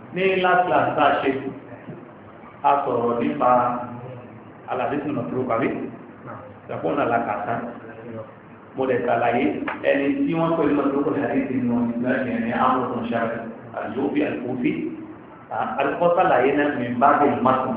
ní láti àtúntà ṣe a sọ̀rọ̀ nípa aládìsí mọ̀tòrò kàwé ìjàpọ̀ náà làkàtà mo lè ṣàlàyé ẹni tí wọ́n pè mọ̀tòrò kàwé àdìsí nù ìgbàgbé ní àwọn ọ̀sán ṣáà àlùfí àlùfí àlùkọ́sàlàyé náà mìíràn mọ́tò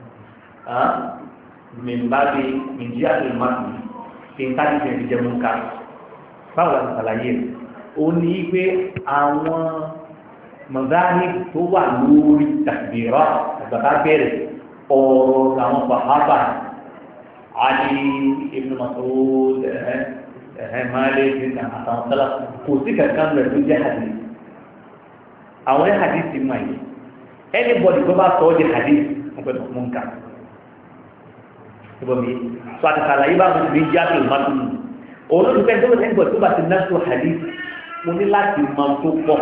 mìmbábi mìjíàtì mọ́tò kí n káàdì fẹ́ fi jẹ mú ká báwo la ṣàlàyé rẹ̀ ó ní pé àwọn mọ̀gáàní tó wà lórí tàbírọ̀ àgbàtà bẹ̀rẹ̀ ọ̀rọ̀ àwọn bàbá Ali ibn Mas'ud Malik àtàwọn sálà kò sí kankan rẹ̀ tó jẹ́ hadith àwọn hadith ti mọ̀ yìí anybody tó bá sọ ọ́ di hadith wọ́n pẹ̀lú mú ká ìbọ̀mí so àti sàlàyé bá wọn ní jáde ìmọ̀tún olóòtúfẹ́ tó lọ́sẹ̀ nígbà tó bá ti náà tó hadith mo ní láti mọ tó pọ̀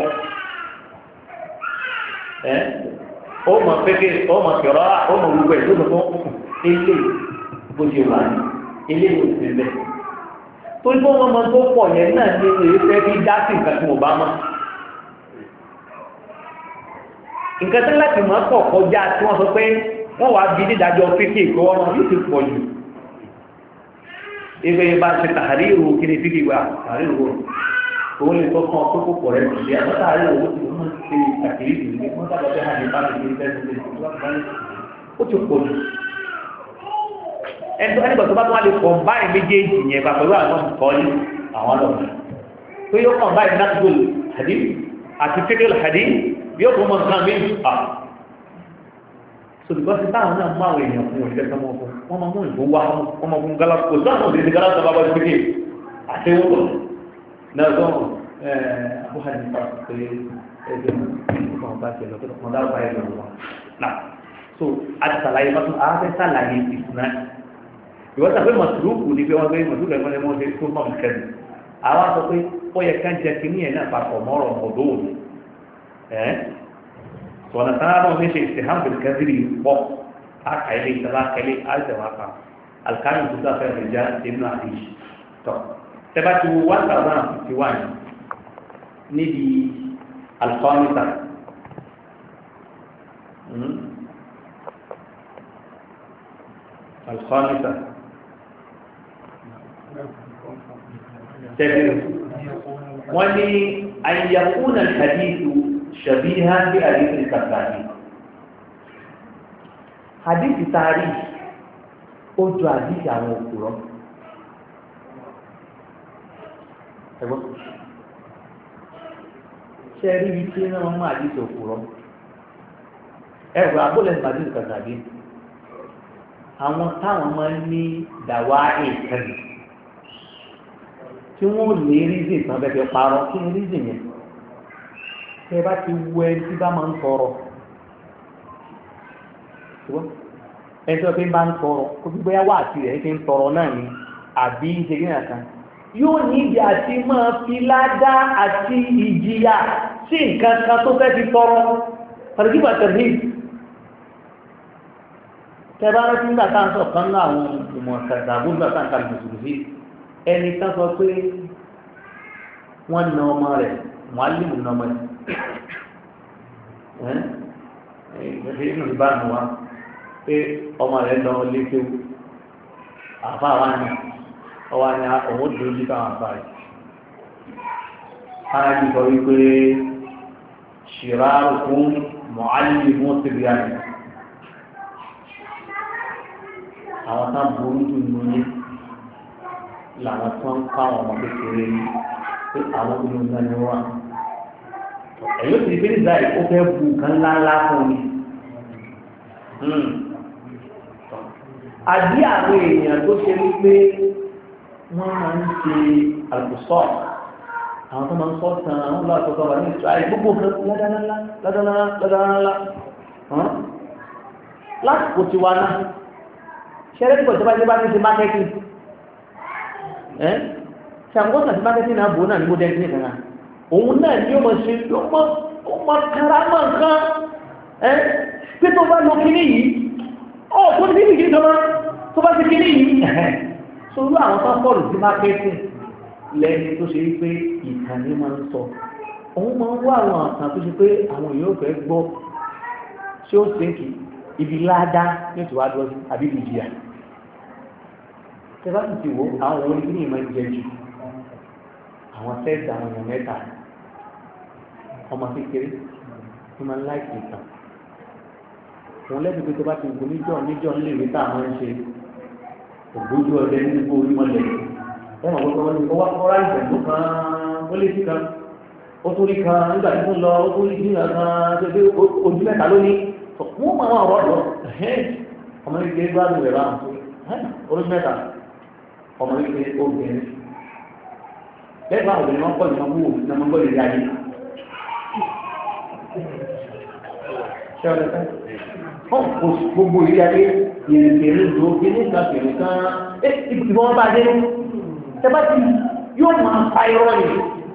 ó mọ̀ pẹ́kẹ́ ó mọ̀ kẹ̀rọ ó mọ̀ gbogbo ẹ̀ tó mọ̀ tó ilé bó ṣe wà ní ilé ìwò ìsinmi tó ní wọ́n mọ tó pọ̀ yẹn náà ní èyí fẹ́ fi dá sí nǹkan tí mo bá mọ̀ nǹkan tó láti mọ̀ pọ̀ kọjá tí wọ́n sọ pé wọ́n wá bí dídájọ́ fíkì kó wọ́n yóò ti pọ̀ jù ibẹ̀ bá ṣe tàhárí ìrò kí ni fíkì wà tàhárí ìrò òun lè tọ́ fún ọkọ̀ púpọ̀ rẹ̀ lọ́dẹ̀ àwọn tàhárí ìrò tí wọ́n ṣe àkìrí ìlú wọ́n sábà fẹ́ hàn ní bá ti gbé fẹ́ẹ́ ó ti pọ̀ jù ẹni tó bá tó wá lè kọ̀ báyìí méjèèjì yẹn bá pẹ̀lú àwọn kọ́lí àwọn lọ́wọ́ tó yóò kàn báyìí náà hadith àti fíkì hadith yóò kọ́ mọ̀ nǹkan méjì sọdùkọ́ sí táwọn náà mú àwọn èèyàn fún òṣìṣẹ́ sọmọ fún wọn máa mú ìbò wá wọn máa fún galapò sọ́nà òṣìṣẹ́ galapò bá bá ti pété àti owó náà sọ abúlé nípa pé ẹgbẹ́ wọn bá ti lọ pé wọn dá báyìí lọ wọn. náà so àti sàlàyé mọ́tò àáfẹ́ sàlàyé ìsúná ìwọ́n sàpé mọ̀tòrúkù ni pé wọ́n gbé mọ̀tòrúkù ẹ̀fọn ẹ̀mọ́ ṣe tó mọ̀ kẹ́lù àwọn sọ pé ó yẹ ká jẹ kínní ẹ̀ náà papọ̀ mọ́rọ̀ ọ̀dọ́ òní ونتعلم ليش اتهام بالكذب بق أكيد تلا كلي ألف واقع الكلام تدا في الرجال ابن عديش طب تبعت وان أذان في وان ندي الخامسة الخامسة وني أن يكون الحديث شبيها بحديث الكذابين حديث تاريخ ó jọ àdíṣì àwọn òkúrọ́ ẹgbọ́n ṣe rí ibi tí wọ́n mú àdíṣì òkúrọ́ ẹgbẹ́ agbólẹ̀ àdíṣì kàtàbí àwọn táwọn máa ń ní dàwà ìkẹrì tí wọ́n lè rí zè tán bẹ́ẹ̀ fi parọ́ kí ni rí zè yẹn tẹ bá ti wọ ẹni tí bá máa ń tọrọ ẹni tí wọ́n fi ń bá ń tọrọ kó gbígbé yá wà àti rẹ̀ fi ń tọrọ náà ni àbí ìṣègbè náà kan yóò ní ìdí àti máa fi ládá àti ìjìyà sí nǹkan kan tó fẹ́ fi tọrọ tàbí tẹ̀lé tẹ bá rántí nígbà tá à ń sọ kan náà àwọn ìmọ̀ ṣàdàbò nígbà tá à ń ka mùsùlùmí ẹni kan sọ pé wọ́n na ọmọ rẹ̀ mùálìmù na ọmọ rẹ̀ inú ìbánu wa pé ọmọ rẹ̀ lọ lékewu àfa wa ni ọwọ́ ni òun ó dúró sí káwọn àfa rẹ̀ ara yìí sọ wípé ṣìráàrùkún mọ̀álìmù síríàní àwọn tán burú jù lóyún làwọn tó ń kọ́ àwọn ọmọ kékeré pé àwọn ìlú náà ni wọ́n ẹ̀yọ́ ti fi ní báyìí ó fẹ́ bu nǹkan ńláńlá fún mi àbí àwọn èèyàn tó ṣe wípé wọ́n máa ń ṣe àlùsọ́ àwọn tó máa ń sọ́ tán àwọn ọlọ́ àtọ́tọ́ wà ní ìsirayé gbogbo nǹkan ládánlá lásìkò tí wà náà ṣẹlẹ̀ nípa ìjọba ìjọba ní ṣe mákẹ́tì ṣàǹgọ́sà ti mákẹ́tì náà bò náà ní mọ́dẹ́ntì nìkan náà òun náà ní ọmọ ṣe ọmọ karamọ́ nǹkan pé tó bá lọ kíní yìí ó kó ní kíní yìí tó bá ti kíní yìí sórú àwọn tó fọ́ọ̀lù sí mákẹ́tì lẹ́ni tó ṣe wípé ìkànnì máa ń sọ òun máa ń wá àwọn àtàn tó ṣe pé àwọn èèyàn fẹ́ gbọ́ ṣé ó sínkì ibi ládá ní ètò àdúrà àbí ibi ìjìyà tẹ bá sì ti wò àwọn òun ní ìmọ̀ ìjẹ jù àwọn sẹ́ẹ̀sì àwọn èèyàn mẹ́ta ọmọ kékeré tó máa ń láìsí ìtàn òun lẹ́bi pé tó bá ti wù níjọ́ níléèwé tá a máa ń ṣe ògbójú ọdẹ nínú orí mọ́lẹ̀ ẹ̀ mọ̀ gbọ́dọ̀ wọ́n ní ọwọ́ ìṣẹ̀lú kan ó lé sí kan ó tó rí kan nígbà tí ó lọ ó tó rí sí kan tó dé ojú mẹ́ta lónìí wọ́n máa wà ọ̀rọ̀ ọmọ kékeré bá lù rẹ̀ bá ojú mẹ́ta ọmọ kékeré obìnrin bẹ́ẹ̀ bá obìnrin wọn pọ̀ ní wọn wúwo ní ọmọ gbọ́dọ̀ ìyá yìí ṣé ọ̀rẹ́ fẹ́ gbogbo ìyá yìí ìrìnkèrè ló gbé ní ìgbàgbèrè kan ìbùdó wọn bá dé tẹ́bá ti yóò máa fa irọ́ ni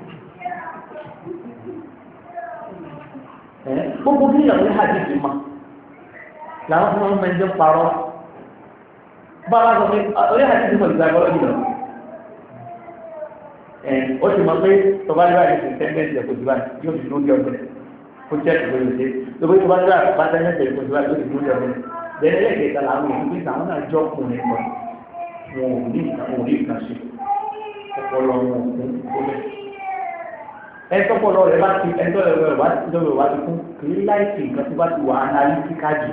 gbogbo bí ìyàwó hajj ti ma làwọn fún wọn mẹ́jọ parọ́ bá wá sọ pé orí hajj ti mọ̀ ìgbà ìgbà lọ́jọ́ ó ti mọ̀ pé tọba ní báyìí ti tẹ́ńdẹ́sì ẹ̀kọ́ ti báyìí yóò fi lórí ọdún kó jẹ́ ìgbà ìgbà tó bá tọba ní báyìí bá tẹ́ńdẹ́sì ẹ̀kọ́ ti báyìí yóò fi lórí ọdún bẹ́ẹ̀ lẹ́ẹ̀kẹta làwọn èèyàn pé àwọn náà jọ́ kùnrin kan wọn ò ní ìkànṣe ọpọlọ wọn fún ọlẹ ẹtọpọlọ rẹ bá ti ẹtọpọlọ rẹ bá ti fún kìí láìsí nǹkan tó bá ti wà analytical jù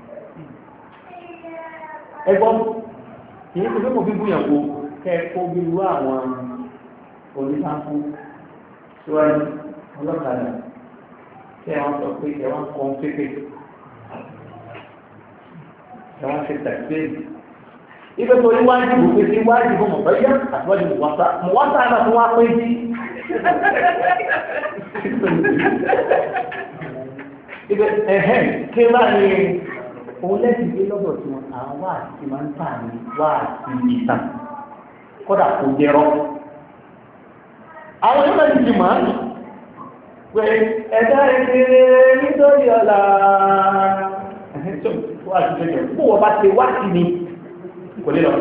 ẹgbọ́n kìí ṣe pé mo fi búyàn kó kẹ́ẹ̀kọ́ bí irú àwọn onífàfún síwájú ọlọ́kadà kí wọ́n sọ pé ẹ̀wọ̀n kan pépè ẹ̀wọ̀n ṣe tẹ̀síwèé ibe tó ní wájú bò pé sí wájú bò mọ̀ bẹ́yà àtiwájú mọ̀wátá náà tó wá pé jí ibe kí bá ní òun lẹ́sìn gbé lọ́dọ̀ tí wọn àwọn wá àti máa ń tà ní wá àti ìtàn kódà kò jẹrọ àwọn tó lẹ́sìn ti máa ń pé ẹ̀dá ìṣeré nítorí ọ̀la wá àti ìṣẹ́jọ bó wọ́n bá ti wá sí ni kò lè lọ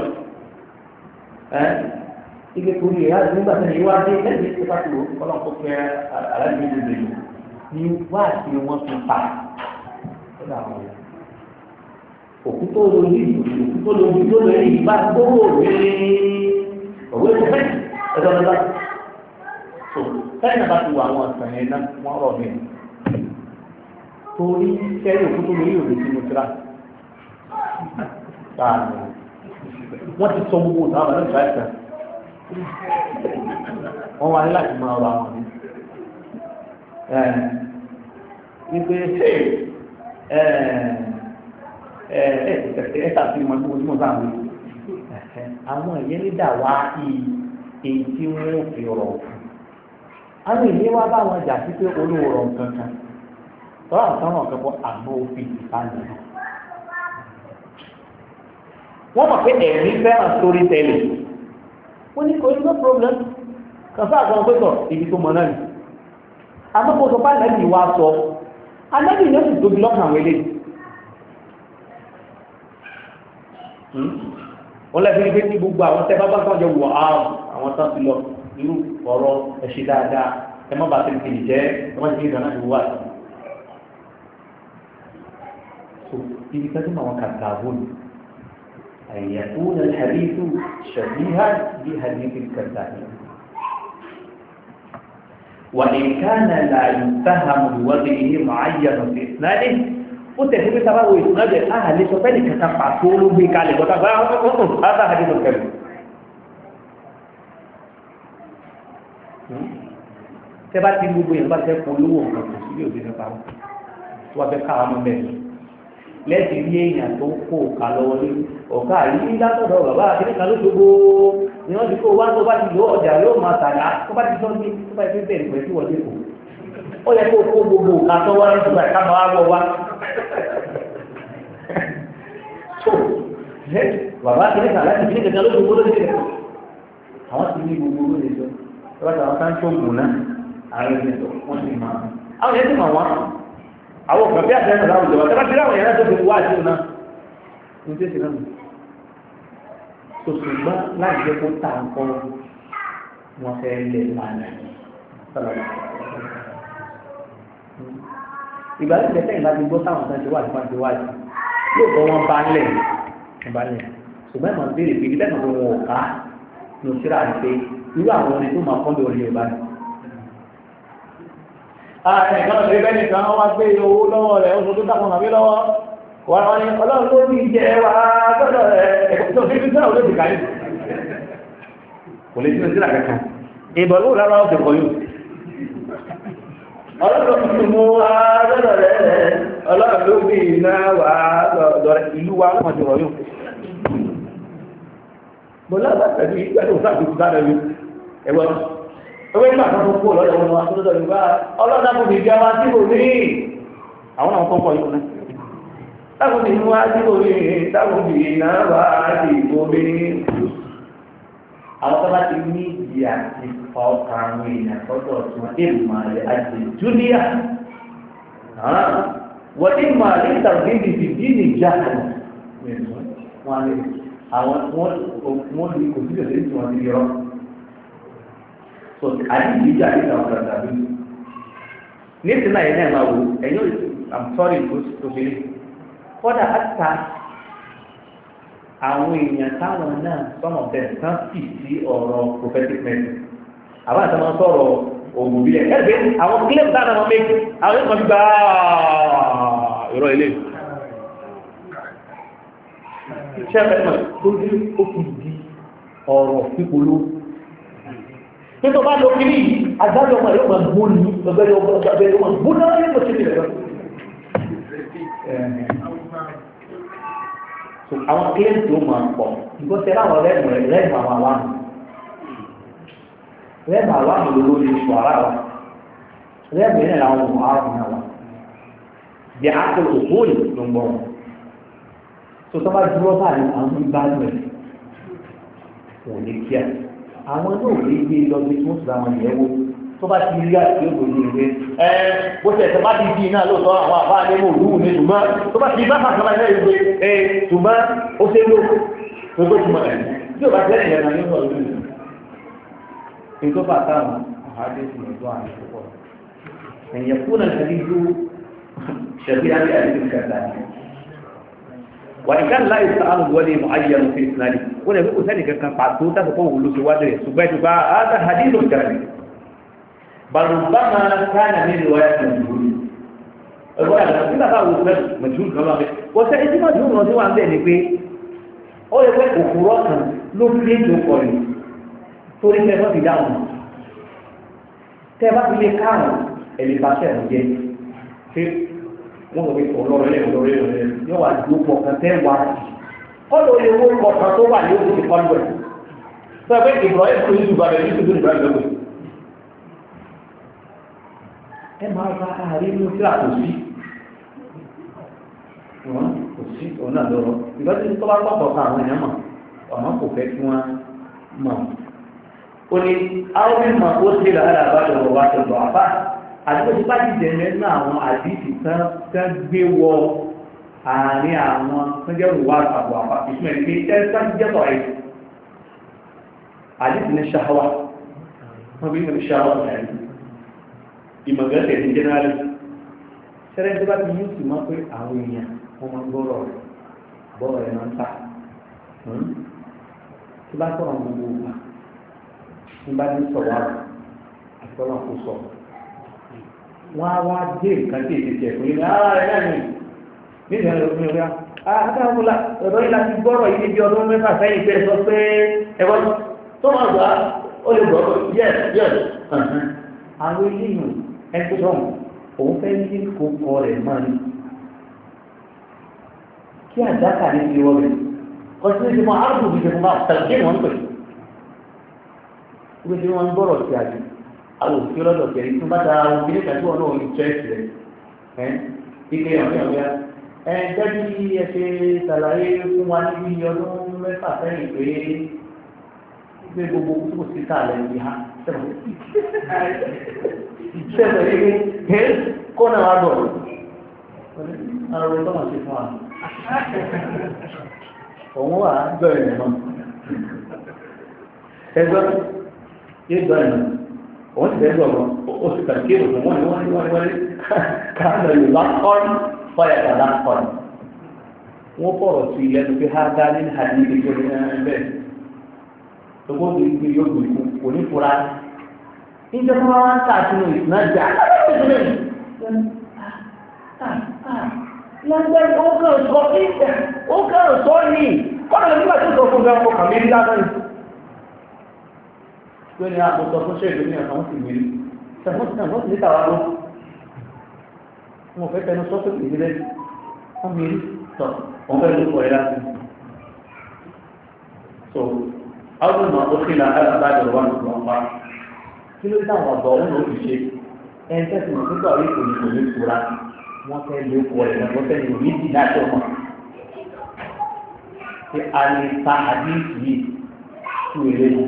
ike kò lè láti nígbà tí ìwà dé lẹ́yìn tí pàtó ọlọ́pọ̀ fẹ́ aláàbí ìlú ìlú ní wá sí wọn fi pa òkú tó lórí òkú tó lórí tó lórí ìbá gbówó rí òwe tó fẹ́ ẹ̀dọ́ lọ́la tó fẹ́ẹ̀ náà bá ti wà àwọn ọ̀sán yẹn náà wọ́n rọ̀ mí torí kẹ́rì òkú tó lórí òwe tí mo tira wọ́n ti sọ gbogbo ìtàn àbálẹ́ ìgbà ìtàn wọ́n wá ní láti máa rọ àwọn ní wípé ẹ̀ẹ́ta sí ìmọ̀ tí mo sáà wí àwọn ìyẹn ní dà wá èyí tí wọ́n fi rọ̀ àwọn ìyẹn wá bá wọn jà sí pé olóòrọ̀ kankan tọ́lá nǹkan náà kẹ́kọ̀ọ́ àmọ́ òfin ìbánirọ̀ wọ́n mọ̀ pé ẹ̀rí fẹ́ràn story telling wọ́n ní kò ní no problem kan sáà kan pẹ́tọ̀ ibi tó mọ̀ náà ni àmọ́kò sọ bá lẹ́bí wá sọ alẹ́bí ni ó sì tóbi lọ́kàn àwọn eléyìí wọ́n lẹ́bí ní pé ní gbogbo àwọn tẹ́ bá bá sọ́jọ́ wọ̀ àwọn tán ti lọ irú ọ̀rọ̀ ẹ̀ṣẹ̀ dáadáa ẹ má bàa tẹ̀lé kejì jẹ́ ẹ má ti gbé ìdáná ìwà so ibi tẹ́tí mọ̀ àwọn kàkà àbónú أن يكون الحديث شبيها بحديث الكذابين وإن كان لا يتهم بوضعه معين في إسناده وتهيب سبب إسناده أهل سبيل كتفعصول بكالي هذا حديث الكذب tẹ́bá ti gbogbo yẹn bá tẹ́ polówó nǹkan tó sí òbí nípa wọ́n fẹ́ káwọn ọmọ bẹ́ẹ̀ lẹ́sì rí èèyàn tó kó ọ̀ka lọ́wọ́ ní ọ̀ka yìí látọ̀dọ̀ bàbá akẹ́kọ̀ọ́ ló gbogbo ni wọ́n ti kó wá tó bá ti lọ ọjà yóò máa tàdá tó bá ti sọ ní tó bá ti bẹ̀rẹ̀ pẹ̀lú wọlé kò ó yẹ kó kó gbogbo ọ̀ka tó wá ní ìgbà ká máa wọ wá. tó bàbá akẹ́kọ̀ọ́ láti fi ní kẹ̀kẹ́ ló gbogbo ló ti kẹ̀kọ́ àwọn ti ní gbogbo ló lè sọ lọ́wọ́ àwọn kan tó gùn náà àwọn ẹni tó wọ́n ti máa àwọn ẹni tó máa wá àwọn ọ̀gbọ̀n bí àti ẹ̀nà láwùjọ wà tẹ́bá tí láwọn èèyàn tó fi wá sí ọ̀nà ní tí ó sì náà tó ṣùgbọ́n láti jẹ́ kó tà ń kọ́ wọn fẹ́ lè lánà ìgbà tí ìgbésẹ̀ ìgbà ti gbọ́ táwọn kan ti wà nípa ti wájú yóò bọ́ wọn bá lẹ̀ ṣùgbọ́n ìmọ̀ béèrè pé ìgbésẹ̀ náà wọn ò ká ní òṣèré àti pé irú àwọn orin tó máa kọ́ lórí Yorùbá ni. ẹ̀ka ọ̀sẹ̀ bẹ́ẹ̀ nìkan wọ́n wá gbé owó lọ́wọ́ rẹ̀ oṣù tó dàpọ̀ nàbí lọ́wọ́ wọ́n ní ọlọ́run ló ní jẹ wá gbọ́dọ̀ rẹ̀ tó fi fi sẹ́wọ̀n ló ti kàrí kò lè sínú sílà kankan ìbọn ló lára ọ̀sẹ̀ kọ yóò ọlọ́run tó mú wá gbọ́dọ̀ rẹ̀ ọlọ́run ló bí iná wá gbọ́dọ̀ rẹ̀ ìlú wa wọ́n ti rọ̀ yóò bọ́lá bá tẹ̀lé ìgbàdùn sáàbùkù bá rẹ̀ yóò ẹ̀wọ̀n owó ìgbà kan tó kú ọlọ́dọ̀ wọn wá tó lọ́dọ̀ yorùbá ọlọ́dà kò ní jẹ́ wá sí òní àwọn àwọn kọ́kọ́ yóò náà táwọn ti mú ájú orí táwọn ti náà wá sí omi àwọn tó bá ti ní ìdí àti ọkà àwọn èèyàn tọ́tọ̀ tí wọ́n dé màálẹ̀ àti júlíà wọ́n dé màálẹ̀ tàbí ìdí ní ìjà wọn ni àwọn wọ́n lè kò sí ìdí tí wọ́n ti yọ so àdìsí ìjà àti àwọn ọ̀gá tàbí ní ìsìn náà yẹn náà máa wò ẹ̀yọ́ I'm sorry to believe kọ́dà àtà àwọn èèyàn táwọn náà some of them kan sì sí ọ̀rọ̀ prophetic message àwọn àti àwọn sọ̀rọ̀ ògùn bílẹ̀ ẹgbẹ́ àwọn claim dáná wọn méjì àwọn yóò kàn gbà ìrọ̀ ilé iṣẹ́ mẹ́tìmọ̀ tó dé ó fi di ọ̀rọ̀ pípolú nítorí bá lọ kiri agbájọ ọmọ yóò máa gbó ní ọgbẹ́rẹ́ ọgbẹ́rẹ́ yóò máa gbó náà yóò máa ṣe nílẹ̀ àwọn kílẹ̀ tó máa pọ̀ ìgbọ́sẹ̀ láwọn rẹ́mù àwọn aláàmù rẹ́mù aláàmù ló lè ṣù ara wa rẹ́mù yẹn làwọn ohun ààrùn náà wà bí a kò tó kóòlì ló ń bọ̀ wọn tó tó bá dúró báyìí àwọn ìgbà rẹ̀ kò ní kíá àwọn náà lè gbé lọ bí tó ń sọ àwọn ìyẹ́wò tó bá ti rí àti yóò gbòòrò ìwé bó ṣe ẹ̀sẹ̀ bá ti di iná lóòótọ́ àwọn àbá ní mò lúù ní ṣùgbọ́n tó bá ti bá fàṣọlá ilé ìwé ṣùgbọ́n ó ṣe ló tó tó túmọ̀ ẹ̀ tí ò bá jẹ́ ìyẹn náà nínú ọdún yìí èyí tó bá táwọn àhádé sì lọ́dọ̀ àwọn ìṣòpọ̀ ẹ̀yẹ fún àṣàlí ju ṣẹ̀bí àbí àdéhùn kẹta wà ní káàlá ìsàánù wọlé mọ̀ ayé ẹnu fi ìsìnàdì wọ́n lè kó sẹ́nì kankan pàtó tàbí wò ló ṣe wájú rẹ̀ ṣùgbọ́n ìtùbá àádá hadith ló jẹ́ balùbámà káàna ní ìlú ayé mọ̀júùlù ẹgbọ́n àgbà nígbà bá wò fẹ́ mọ̀júùlù kan lọ́wọ́ wọ́n sẹ́ ẹtí mọ̀júùlù náà tí wọ́n ń bẹ̀ ni pé ó yẹ pé òkúrọ̀ kan ló fi ètò ọ̀rẹ́ torí tẹ́ wọ́n fi dáhùn tẹ́ bá fi lè káàrùn ẹ̀lẹ́ bá tẹ̀ ọ̀ jẹ́ pé wọ́n sọ pé ọlọ́rẹ́ yóò wá ju pọ̀ kan tẹ́ wá sí ọ̀dọ̀ ilé owó pọ̀ kan tó wà ní oṣù tí kọ́lù ẹ̀ sọ pé ìbúrọ̀ ẹ̀ tó yí ju bàbá yìí tó tó ìbúrọ̀ ẹ̀ lọ́wọ́ ẹ máa bá àárín inú tí a kò sí wọn kò sí òun náà lọ́rọ̀ ìgbà tí tó bá pọ̀pọ̀ ká àwọn èèyàn mọ̀ ọ̀nà kò fẹ́ kí wọ́n mọ̀ ó ní àwọn mímọ̀ ó ṣe làárà àbájọ ọ̀rọ̀ wa tọ̀tọ̀ àbá àdúgbò tí bá ti jẹ̀mẹ́ ní àwọn àdìsí tán gbé wọ àárín àwọn tó jẹ́ òwò àbọ̀ àpá ìtumọ̀ ní pé ẹ sáà ti jẹ́ sọ̀rọ̀ ẹ̀ àdìsí ní ṣáwá wọ́n bí ní ṣáwá ẹ̀ ìmọ̀gẹ́sẹ̀ ní jẹ́nàrí ṣẹ́rẹ́ tó bá ti yíò sì máa pé àwọn èèyàn wọ́n máa gbọ́rọ̀ ẹ̀ máa ń tà tí bá sọ̀rọ̀ gbogbo ògbà tí bá ní sọ̀rọ̀ àrùn àtọ́nà kò sọ wọ́n á wá dé nǹkan tí èsì ẹ̀kọ́ yìí ara rẹ̀ náà ní nígbà tó fi rẹ̀ àtàkùnlá ọ̀dọ́ yìí láti gbọ́rọ̀ yìí níbi ọdún mẹ́fà sẹ́yìn pé sọ pé ẹ̀wọ́n tó máa gbà ó lè gbọ́ yẹ́s àwọn eléyìí ẹgbẹ́rún òun fẹ́ ní kókọ rẹ̀ máa ní kí àdáka ní ti wọ́n rẹ̀ kọ́sí ní ti mọ́ àrùn òbí ṣe fún bá tàbí wọ́n pè wọ́n ti wọ́n gbọ́rọ̀ sí àjò àwọn òfin lọ́dọ̀ kẹrin tó bá ta àwọn òfin nígbà tí wọ́n náà ní chẹ́ẹ̀sì rẹ̀ ike ọ̀yọ́ gẹ́gẹ́ ẹ ṣe ṣàlàyé fún wa níbi ọdún mẹ́fà sẹ́yìn pé gbogbo kúkú sí káàlẹ̀ ní ha sẹ́fẹ̀ yìí pé kó náà wá bọ̀ àwọn ọ̀rọ̀ tó máa ṣe fún wa òun wà bẹ̀rẹ̀ nìmọ̀ ẹgbẹ́ yóò bẹ̀rẹ̀ òun ti bẹ́ẹ̀ sọ̀rọ̀ ó sì kàn kí èrò wọ́n ní káàdà yóò lákọ́ọ̀nù fọ́yà kà lákọ́ọ̀nù wọ́n fọ̀rọ̀ sí ilẹ̀ pé ha dá ní àdínkù tó ní bẹ́ẹ̀ tó gbọ́dọ̀ ìgbé yóò gbé ikú kò ní fura níjẹ́ fún wa ń sàtúnú ìsìnájà lágbẹ́ ó kàn sọ ní kọ́nà nígbà tó sọ fún gan ọkàn méjì lásán ní pé ní àpòtọ fún ṣẹ́ẹ̀lú ní àwọn sì mìírí wọ́n sì ní tàwa lọ wọn fẹ́ tẹnu sọ́tò ìdílé wọ́n mìírí tọ̀ wọ́n fẹ́ ló kọ̀ ẹ́ láti so àwọn ọmọ òkèlà alábàdàn wà lóṣù wọn pa kí ló dáwọn ọ̀dọ́ òun ló fi ṣe ẹni tẹ́sí mọ̀ nígbà orí kò ní kò ní fura wọ́n fẹ́ lé kọ̀ ẹ̀ wọ́n fẹ́ lè rí ìdí láti ọmọ pé a lè ta àdéhùn yìí tú ilé yìí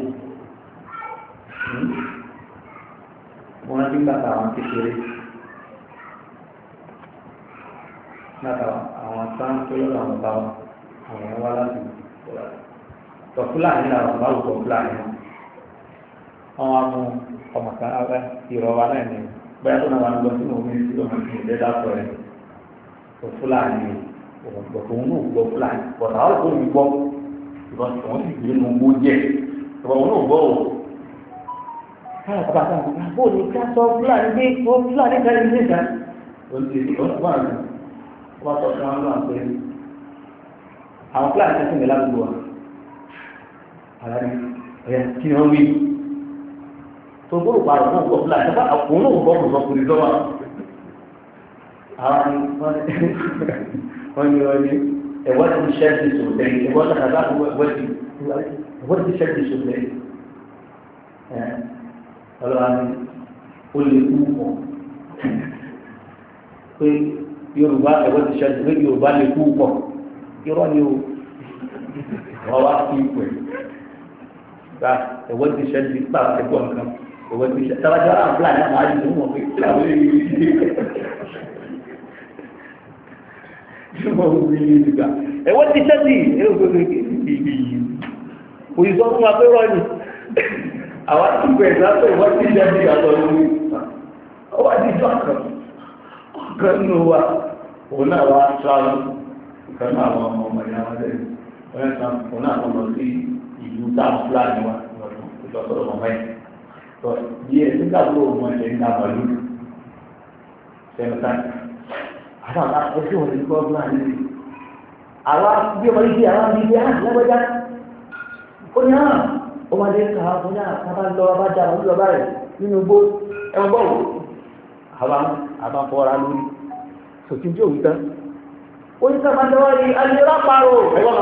wọ́n rántí gbàtà àwọn kékeré gbàtà àwọn sáà tó lọ́dọ̀ àwọn bá wọn àwọn èèyàn wá láti tọ̀ fúlàní làwọn bá wùkọ̀ fúlàní àwọn amú ọmọ kan abẹ́ ìrọ̀wá náà ni bóyá tó náà wà lọ sínú omi sí ọmọ ìpín ìdẹ́ dàpọ̀ rẹ̀ tọ̀ fúlàní òun náà gbọ́ fúlàní bọ̀dà àwọn kò ní gbọ́ ìbọn tí wọ́n sì gbé nínú gbó díẹ̀ ìbọn òun náà gbọ́ ò káyọ̀ bàbá àgbà bó ní ká sọ fúlàní dé ó fúlàní ká ní ìgbésà ó ti ó ti wà ní wọ́n sọ fún wọn náà pé àwọn fúlàní kan sì ní ládùúgbò wa àlàyé ẹ̀ kí ni wọ́n wí tó gbọ́dọ̀ parọ́ fún ọkọ̀ fúlàní tó bá òun náà gbọ́ kò sọ kò ní sọ́wọ́ àwọn wọ́n ní ẹ̀wọ́n ti ṣẹ́ẹ̀tì sọ̀tẹ́ ẹ̀wọ́n ti kàdá ẹ̀wọ́n ti ṣẹ́ẹ̀tì sọ̀tẹ́ ọlọ́wà ní ó lè kú pọ̀ pé yorùbá ẹ̀wọ́n ti ṣẹ́ẹ̀tì pé yorùbá lè kú pọ̀ irọ́ ni o wọ́n wá sí ipò ẹ̀ gba ẹ̀wọ́n ti ṣẹ́ẹ̀tì gbà ẹ̀kọ́ nǹkan ẹ̀wọ́n ti ṣẹ́ẹ̀tì tábàjọ́ àwọn fúlàní àwọn àdìsí wọn pé kí làwọn èèyàn yìí ẹ̀wọ́n ti ṣẹ́ẹ̀tì òyìnbó fún wa pé rọ́ ni àwọn àtúgbò ìdájọ́ ìwọ́n ti jẹ́ bí àtọ̀ lórí ọwọ́ àdíjọ́ ọ̀kan nínú wa òun náà wá ṣáàrùn ọ̀kan náà àwọn ọmọ ìyàwó rẹ̀ òun náà lọ sí ìlú táàfúlà ní wa ìlọsọ̀rọ̀ mọ̀mọ́ ẹ̀ tọ́ bí ẹ̀ nígbà tó mọ̀ ẹ̀ ń dàbọ̀ lù sẹ́mẹ̀tàn àtàwọn ẹgbẹ́ wọn ti kọ́ ọdún àná ní àwa bí ọmọ yìí àwọn àbí bí àná lẹ́gbẹ́já ó ní àná ó máa dé ká fún yàrá sábà lọ bá jà wọn lọ báyìí nínú igbó ẹwọn bọ́ọ̀lù àbá fọ́ra lórí sòtí tí òun tán ó ní sábà lọ́wọ́ ní alẹ́rà pààrọ̀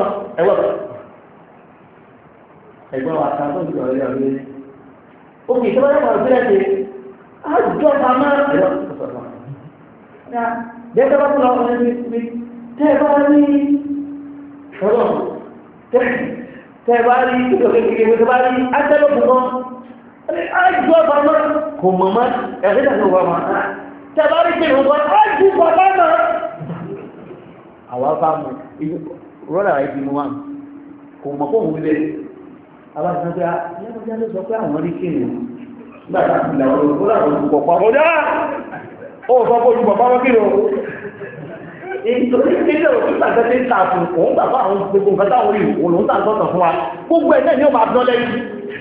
ẹ̀gbọ́n wa kan tó ń sọ̀rọ̀ ilé ọ̀rẹ́ ní ó kì í sábà yàrá sílẹ̀ ṣe àjọ pamá ẹ̀rọ sọ̀rọ̀ bẹ́ẹ̀ bá tún lọ ọ̀rẹ́ mi tẹ́ bá rí ọ̀rọ̀ tẹ́ bá rí kékeré tẹ́ bá rí átẹ́lọ́pù kan ájú ọba náà kò mọ̀ mọ́ ẹ̀rí tàbí ọba máa tẹ́ bá rí kékeré kan ájú bàbá náà àwọn afá mọ̀ rọ́lá rẹ̀ ti mú wa kò mọ̀ fóun wílé abájọ́ pé lẹ́gbẹ̀ẹ́ ló sọ pé àwọn rí kéèrè nígbà tá a ti làwọn olùkọ́ làwọn olùkọ́ pa ọ̀dá ó sọ pé olùkọ́ pa wọ́n kéèrè o nítorí kéde òkú tàbí tí ń ta fún òun gbàgbọ́ àwọn gbogbo nǹkan táwọn orí òun ló ń tà sọ́tọ̀ fún wa gbogbo ẹ̀ náà ni ó máa dán lẹ́yìn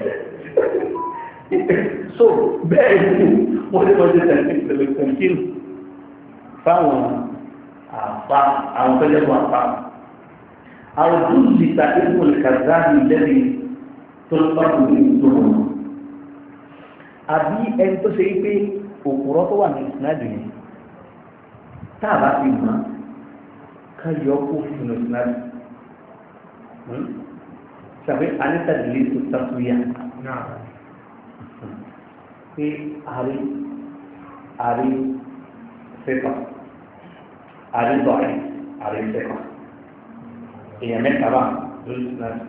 so bẹ́ẹ̀ ni wọ́n lè mọ́jú tẹ̀síkìlì fáwọn àpá àwọn fẹ́lẹ́ fún àpá àwọn tó lè ta ikú ìkàzáàbì lẹ́yìn tó ń bá kò ní ìdókòwò àbí ẹni tó ṣe pé òpùrọ́ tó wà ní ìsìnàjò yìí tá a bá fi mọ́ ká yọ kó fún ìsìnàjò sàbí anítàdìlé tó tàkúyà pé àrí fẹ́kọ̀ àrí bọ̀rẹ̀ àrí fẹ́kọ̀ èèyàn mẹ́ta bá lórí ìsìnàjò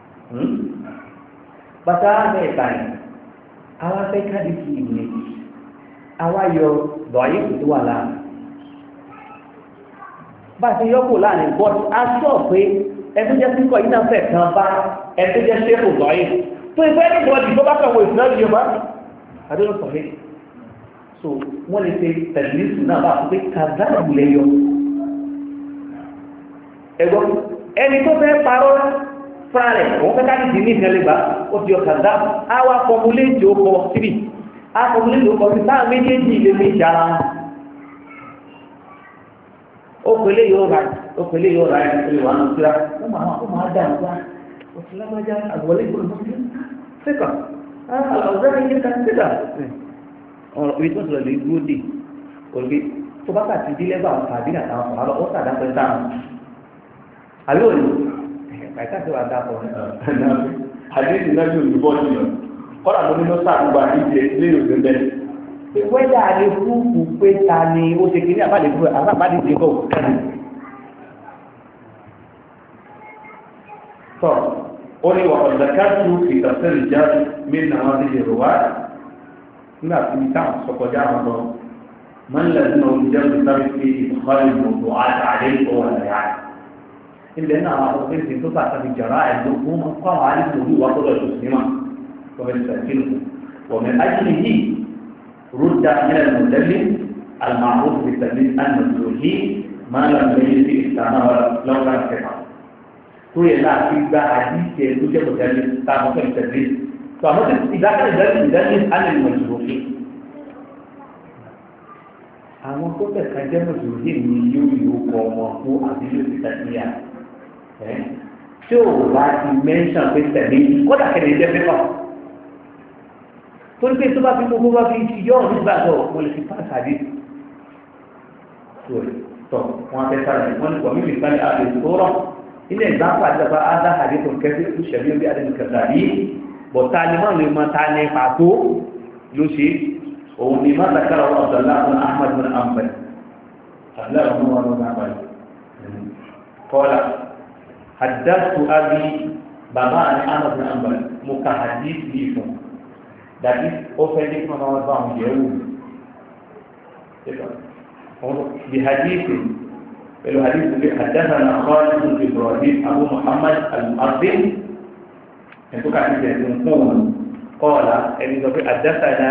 bàtà mẹ́ta yìí àwọn afẹ́ kádìkì ìwé àwọn yọ bọ̀ọ̀yì tó wà láàrin bá ti yọ́kù láàrin bọ́ọ̀tù aṣọ pé ẹgbẹ́ jẹ́ síkọ̀ yìí náà fẹ́ kan bá ẹgbẹ́ jẹ́ ṣéfù bọ̀ọ̀yì tó ìfẹ́ ní bọ́ọ̀dì tó bá kàwé ìsìnà yìí bá àdéhùn sọ̀rọ̀ so wọ́n lè ṣe tẹ̀lifíṣù náà bá fún pé kàdáàbù lẹ́yọ ẹ̀gbọ́n ẹni tó fẹ́ parọ́ fúnra rẹ̀ òun fẹ́ káàdì ní ìfẹ́lẹ́gbà ó ti ọkà dá àwa fọmúléjì ó kọ síbì á fọmúléjì ó kọ sí táwọn méjèèjì ilé méjì ara wọn ó pèlè yóò ra ẹ̀ pèlè wà ní ìtura ó máa dà nípa òtún lágbájá àgbọ̀lé ìgbòho síkà àlọ́ọ̀dá ẹ̀yẹ kan síkà ọ̀rọ̀ ibi tó ń sọ̀rọ̀ lè dúró dè òrùké tó bá kà ti dílé bá àwọn tàbí àtàwọn sọ̀rọ̀ ó sàdá pẹ́ sáà àbí òní kàìkà tí wàá dápọ̀ àdéhùn náà yóò yúbọ̀ sí ọ kọ́lá tó ní ló sàkúgbà ìdí ilé ìròyìn bẹ́ẹ̀. wẹ́dà lè fúùfù pé ta ni ó ṣe kiri àbálẹ̀ fún àbábádé ti kọ́ tọ́ ó ní wà ọ̀dàkátù ìtàsẹ́rì jáde mẹ́rin àwọn ti lè wá nígbà tí táwọn sọkọjá àwọn lọ mọ́nlẹ̀ nínú olùjẹ́ olùsáré fi ìkọ́lẹ̀ ìmọ̀tò àtàlẹ́ ìkọ́wà lẹ́yà ilẹ̀ náà àwọn akọ̀kẹ́sì tó bá tàbí jàrá ẹ̀dùn fún kọ́ àwọn àdìsí òbí wà kọ́lọ̀ ìlú sinimá kọ́mẹ́tì sàkínù wọ̀mẹ́ ajínigbé yìí rúdà mílẹ̀ mọ̀lẹ́lẹ́ àlùmáàrú fi tẹ̀lé ànàtòhí máa ń lẹ́yìn sí ìtàná lọ́wọ́ kẹfà tó yẹ náà fi gba àdìsí ẹ̀ tó jẹ́ mọ̀lẹ́lẹ́ táwọn fẹ́ tẹ̀lé tó àmọ́ tí ìdákẹ́lẹ́ ànàmọ̀lẹ́lẹ́ àwọn tó tẹ̀ka jẹ́ mọ̀lẹ́lẹ́ ni yóò kọ́ ọmọ fún àdìsí ìtàkìyà tí o bá ti mẹ́ńsàn pé tẹ̀lé kódà kẹ́lẹ́ jẹ́ pépà torí pé tó bá fi gbogbo bá fi yọ̀ ọ́ nígbà tó mo lè fi pàṣẹ àdé tó wọn fẹ́ sáré wọn ní kọ́mí mi sáré àdé sọ̀rọ̀ ilé ìgbàpá àdàbà àdá àdé tó kẹ́sí tó ṣẹlẹ̀ bí àdé nìkẹ́sà yìí bọ̀ ta ni máa lè mọ ta ni pàtó ló ṣe òun ni má dàkàrà wọn Abdullah bin Ahmad bin Hanbal Abdullah bin Ahmad bin Hanbal kọ́lá حدثت أبي بابا أنا بن أنبل مكحديث ليكم that is authentic from our bound يوم بحديث الحديث حدثنا خالد بن إبراهيم أبو محمد المؤذن أنتم كاتبين قال حدثنا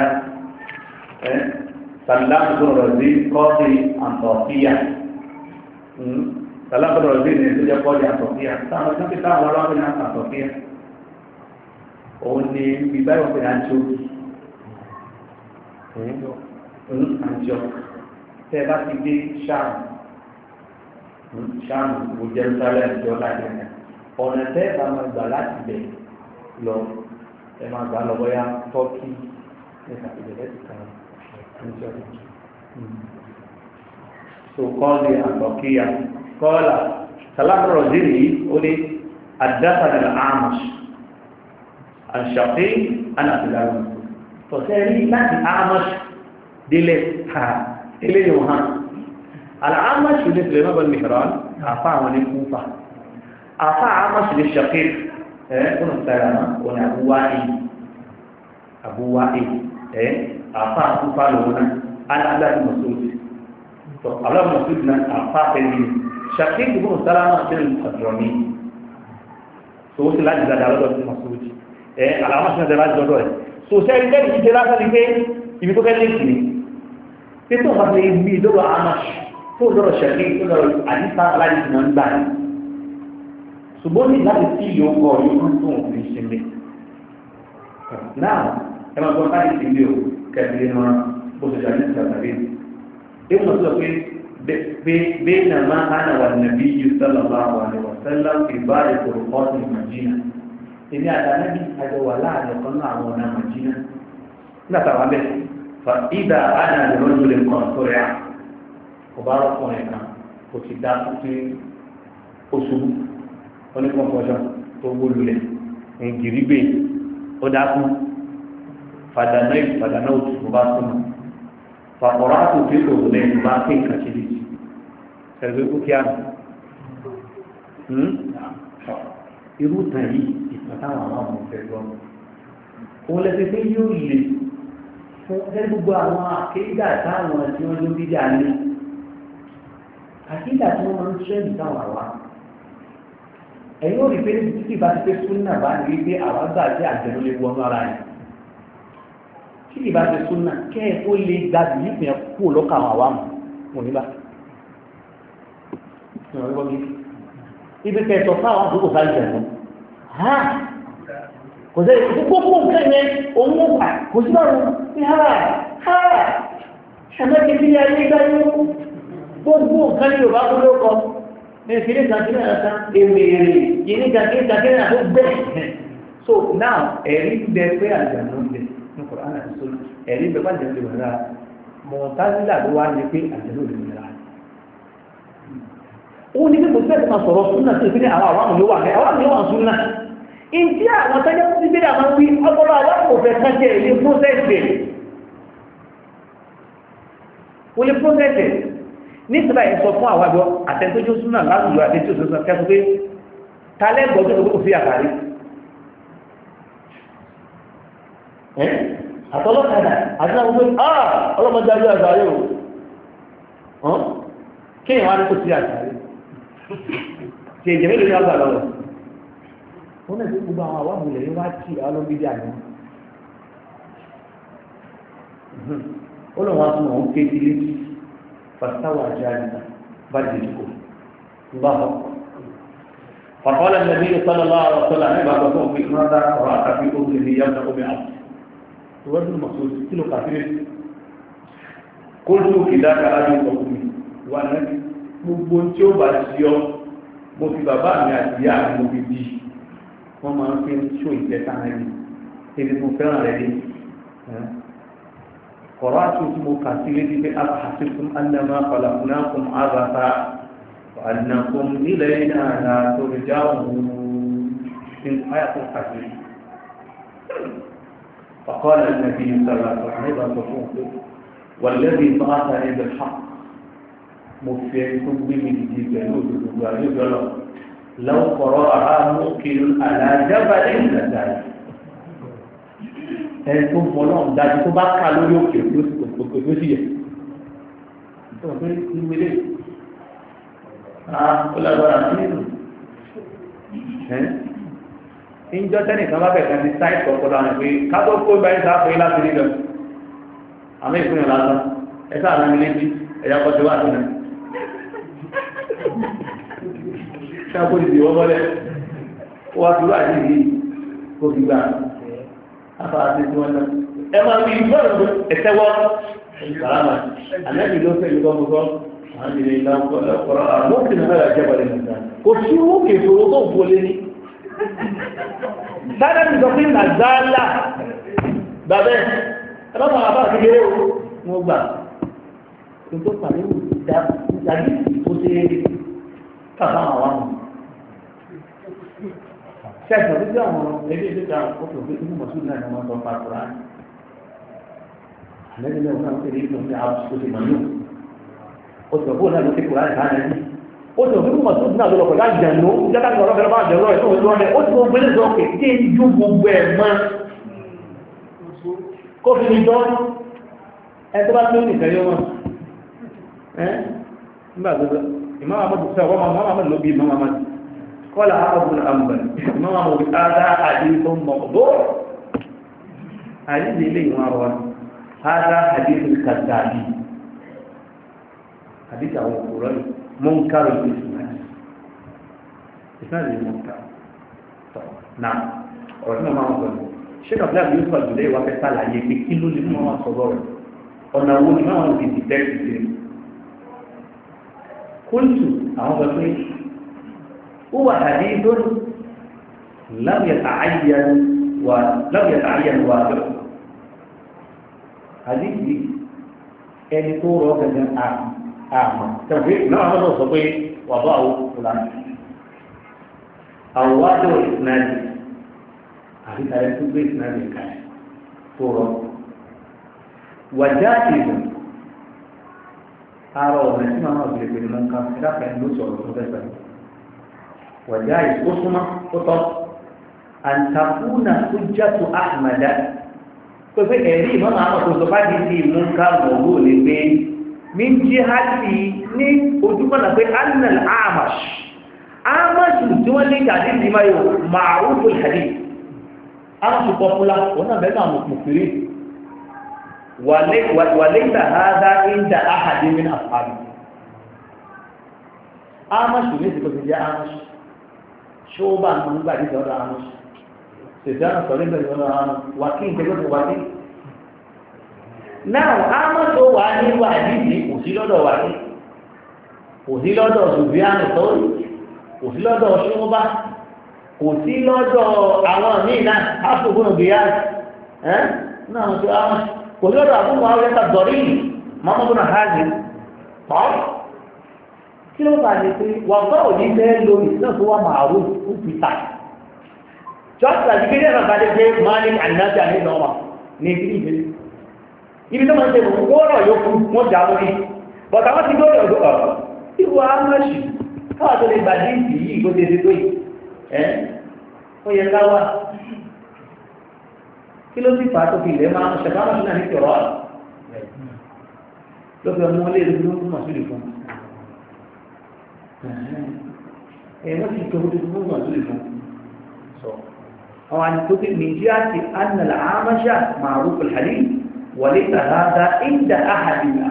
سلام بن رزين قاضي أنطاكية salah berarti itu dia kau yang Sofia. Sama kita orang yang Sofia. Oni bibar orang yang hancur. Hancur. Sebab ini Syam, hujan salah Jordan. Orang saya sama balat be. Lo, sama balat yang Turki. Ini tapi dia sekarang hancur. So call dia Sofia. قال سلام الرزيني يقول حدثنا الأعمش عن شقيق عن عبد الله بن مسعود فسألني ما الأعمش دليل يوهان الأعمش يقول سليمان بن مهران أفا ونكوفا أفا أعمش للشقيق كنا سلامة كنا أبو وائل أفا كوفا لونا عن عبد الله بن مسعود عبد الله بن مسعود أفا تلميذ Syakir itu selama film Hadrami. So sila juga dalam doa Masud. Alamat sudah dalam doa. So saya ini dijelaskan di itu kan ini. Itu apa ini doa Amash. So doa Syakir itu doa Adisa lagi nandan. Suboni lagi video kau yang tu di sini. Nah, emang kau tadi video kerana bos jadi sekali. Dia maksudnya بينما أنا والنبي صلى الله عليه وسلم في بعض طرقات المدينة إني أتى نبي هذا ولا يقنع ونا مدينة لا تعمل فإذا أنا برجل قنطرع وبارك هناك وكذا في أسلوب ونكون فجأة تقول له إن جريبي وداكم فدنوت مباسمة فقرأت في أذنين ما في كثير سأقول كيان irú tàn yìí ìpàtàwọn àwọn ọmọ ọ̀fẹ́ gbọ́n òun lẹ́sẹ̀ pé yóò lè fún ẹ́ gbogbo àwọn akéjà táwọn tí wọ́n ló bí díà ní akéjà tí wọ́n máa ń ṣẹ́ ìdáwọn àwa ẹ̀yìn ò rí pé ní títí bá ti pé fún náà bá ní wípé àwa gbà jẹ́ àjẹnú lè wọnú ara yẹn tí ìbá ti súnà kẹ́ ẹ̀ ó lè gbàgbé nípìnyẹn kú lọ́kà àwọn àwa mọ̀ nígbà ibi kẹtọ fáwọn àdúgbò sáré jẹ̀mú kò sẹ́ gbogbo nǹkan yẹn òun ó pa kò sí báwọn ní ẹ̀mẹ́kì tí a ní gbáyé gbogbo nǹkan yóò bá kú lókọ ní ìfìdí kàkiri àta èmèrè yìí ní kàkiri àti gbẹ̀ so now ẹ̀rí ń bẹ pé àjànú ń bẹ ní Kùránì àti sólù ẹ̀rí ń bẹ pàjẹ́ lè wọ̀n lára Mọ̀tázílà ló wá ní pé àjànú lè wọ̀n lára ó ní pé kò sí ẹ̀sìn máa sọ̀rọ̀ súnà sí ìpínlẹ̀ àwọn àwọn àmúlò wà ní àwọn àmúlò wà súnà ìdí àwọn tẹ́jọ́ tó ti gbé àwọn wí ọpọlọ àwọn kò fẹ́ kájẹ́ ilé prósẹ̀sì ó lè prósẹ̀sì ní ìsìnbà yìí sọ fún àwọn àjọ àtẹ̀tójú súnà láwùjọ àtẹ̀tójú súnà kẹ́kọ̀ọ́ pé talẹ́ gbọ́dọ̀ tó kò sí àkàrí àtọ́lọ́kadà àti àwọn pé ọlọ́mọdé ayé àgbáyé o kí ìwọ́n á ní kò sí àkàrí tí èjì mélòó ní ọgbà lọ́rọ̀ wọ́n náà tí gbogbo àwọn àwọn àmúlẹ̀ yóò wá tí àwọn olóbídé àná ó lọ́wọ́ fún àwọn kéjì létí fàtàwà jẹ́ àdìsá bá jẹ́ ìdíkò bá họ فقال النبي صلى الله عليه وسلم عباد الله في ماذا رأت في أذنه يبدأ بعبد تود المقصود كيلو كافر قلت كذاك أبي وأمي وأنا gbogbo tí ó bá sí ọ mo fi bàbá mi àti ìyá mi mo fi bí wọ́n máa ń fi ṣó ìtẹ́ta rẹ̀ ní ebi mo fẹ́ràn rẹ̀ ní kọ̀rọ̀ àti tí mo kà sí létí pé afahasikum annama khalaqnakum abatha wa annakum ilayna la turja'un in ayatul hadid فقال النبي صلى الله عليه وسلم والذي بعثني بالحق mo fi ẹni tó gbé mi dìde pẹ̀lú òdòdó àyójọ́lọ̀ lọ́kọ̀ọ́rọ́ àhámú kìlú àlàjábà lẹ́yìn ìdàdàrí ẹni tó mọ náà dájú tó bá ká lórí òkè tó sì yẹ tó ń pè ní wílé ó lágbára nínú ìjọ tẹ́nìkan bá bẹ̀ẹ̀ kan ti sáìtì ọ̀pọ̀lọpọ̀ àwọn pé kátó kó ibà ìsá pé láti rí lọ àmì ìpínlẹ̀ lásán ẹ̀sà àmì létí ẹ̀yà kọ́tí wà sílẹ̀ ṣáàkó ìdí wọ́n mọ́lẹ̀ wá tí wà ní ìdí kó fi gbà afárá sí tí wọ́n náà ẹ máa fi ìgbọ́ ìgbọ́ ẹ̀tẹ́wọ́ ìgbàlámà àlẹ́bí ló fẹ́ ìgbọ́ gbogbo àwọn ìdílé ìlànà àwọn òkè náà bẹ̀rẹ̀ jẹ́bọ̀lẹ̀ nìkan kò sí òkè ìṣòro tó ń wọlé ní sáré mi sọ pé nàzálà gbàbẹ́ ẹ bá máa bá àti kéré o wọ́n gbà tó pàdé ìdàgbé tó ṣe kàbá àwọn àwọn ṣẹ́gbọ̀n tó jẹ́ àwọn ẹgbẹ́ ìdíkà ọkọ̀ òfin tó mọ̀ sí náà ni wọ́n sọ pàtàkì rán àlẹ́gbẹ̀ẹ́ náà wọ́n tẹ̀lé ìlú ní àwọn tó ṣe mọ̀ ní o sọ fún náà ló ti kùrá ìbá rẹ̀ ní o sọ fún mọ̀ tó náà lọ́pọ̀ pẹ̀lú àjẹ̀nú jẹ́ká ní ọ̀rọ̀ fẹ́rẹ́ bá àjẹ̀nú ẹ̀ tó ń lọ́rẹ̀ ó ti mọ̀ gbélé sọ pé kí n ju gbogbo ẹ̀ mọ́ kó fi ní dán ẹ tó bá tó nìkan yóò mọ̀ nígbà tó ìmọ̀ àmọ́dù sọ wọ́n máa máa lò bí ìmọ̀ àmọ́dù kọ́lá àbùn àmbà ìmọ̀ àmọ́dù ádá àdínkù mọ̀gbọ́ àdínkù ilé ìwọ̀n àwọn ádá àdínkù kàtàbí àdínkù àwọn òkúrọ̀ mọ́nkárò ìsìnàdì mọ́nkárò náà ọ̀rọ̀ tí wọ́n máa ń sọ ṣé kàbílà yóò sọ ìdílé ìwà fẹ́ sàlàyé pé kí ló lè mú wọn sọ̀rọ̀ rẹ̀ ọ̀nà wo ni wọ́n ti dìtẹ́kì kúntù àwọn ọ̀pọ̀ pé ó wà tàbí lórí lábíyàtà àyíyàn wà bẹ̀rẹ̀ àdíjì ẹni tó rọ gẹ̀gẹ̀ àmà tẹ̀wé náà wọ́n sọ pé wà bá àwọn fúlàní àwọ̀wádọ̀ ìsinadì àríkàrẹ tó gbé ìsinadì kalẹ̀ tó rọ wàjá ìlú ara ọ̀nà tí màá bèèrè pé mo ń ka síráfẹ́ ló sọ̀rọ̀ tó fẹ́ pẹ̀lú wàjá ìkóṣúmọ́ tó tọ́ àǹtakùnà tó jàtò àmàdá pé ẹ̀rí ìmọ̀nà àwọn tó sọ bá di sí ìmúǹkà mọ̀gbó lè pé mi ń jí hàtì ní ojúmọ̀nà pé annal amash tí wọ́n lè kàdé ní máa yóò ma'ruf al-hadith amash pọ́pùlá wọn náà bẹ́ẹ̀ náà mọ̀ fèrè وليس هذا عند أحد من أصحابه Amash ní ìsìnkú ti jẹ́ Amash ṣóbà ní nígbà tí ìjọba Amash ṣèṣẹ́ sọ̀rọ̀ ìgbà ìjọba Amash wàkí ìjọba wàkí náà Amash tó wà ní wàdíìsì kò sí lọ́dọ̀ wàkí kò sí lọ́dọ̀ Sùfíànù Sọ́ọ̀rì kò sí lọ́dọ̀ ṣóbà kò sí lọ́dọ̀ àwọn míì náà áfùgbọ́n òbíyá náà wọ́n ti Amash kò sí lọ́dọ̀ àbúrò àwọn ẹ̀ta dọ̀rí mọ́mọ́dún náà hajj tọ́ kí ló bá lè pé wọ́n bá òní fẹ́ lo ìsìnà tó wà màálù fún peter just like ìgbésẹ̀ náà bá dé pé malik anasa ní lọ́wọ́ ní ìdílé ìgbésẹ̀ ibi tó máa ń ṣe mọ̀ gbọ́rọ̀ yóò fún wọn jà lórí bọ̀tà wọ́n ti gbọ́rọ̀ ọ̀dọ́ ọ̀rọ̀ ìwọ amọ̀ṣì káwà tó lè gbà dé ìsì yìí kó tètè tó yìí ó yẹ káwà kí ló sì fà á tó fi ilẹ̀ máa ń ṣẹ̀fà amọ̀ṣì náà ní tìrọ̀ ló fi ọmọ ilé ìlú ló mọ̀ sí ìfún wọ́n ti gbogbo gbogbo wọn tó lè fún so àwọn àtìkókè nìjíríàtì annal amasha ma'ruf al-hadith wa laysa hadha inda ahadina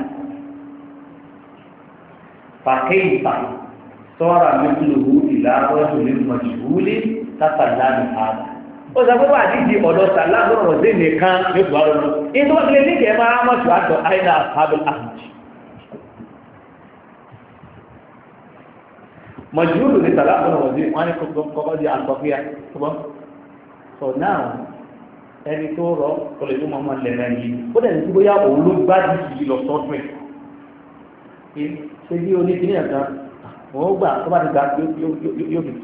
fa kayfa sara mithluhu ila rajulin majhulin tasallama hada ó sọ pé wà nídìí ọ̀dọ̀ sàlá lọ́rọ̀ sí nìkan ní ìwà lọ́rọ̀ in tó wọ́n ti lè ní kẹ́ẹ̀ máa mọ̀ ṣùgbọ́n àìdá ashabul ahmad majhulu ni talaq na wadi wani ko di antofia so now ẹni tó rọ ko le mo mo le ran yi ó dẹ̀ ní bóyá o ló bá di lọ so twe e ṣe bí oni kini aka mo gbà tó bá ti gba yo bi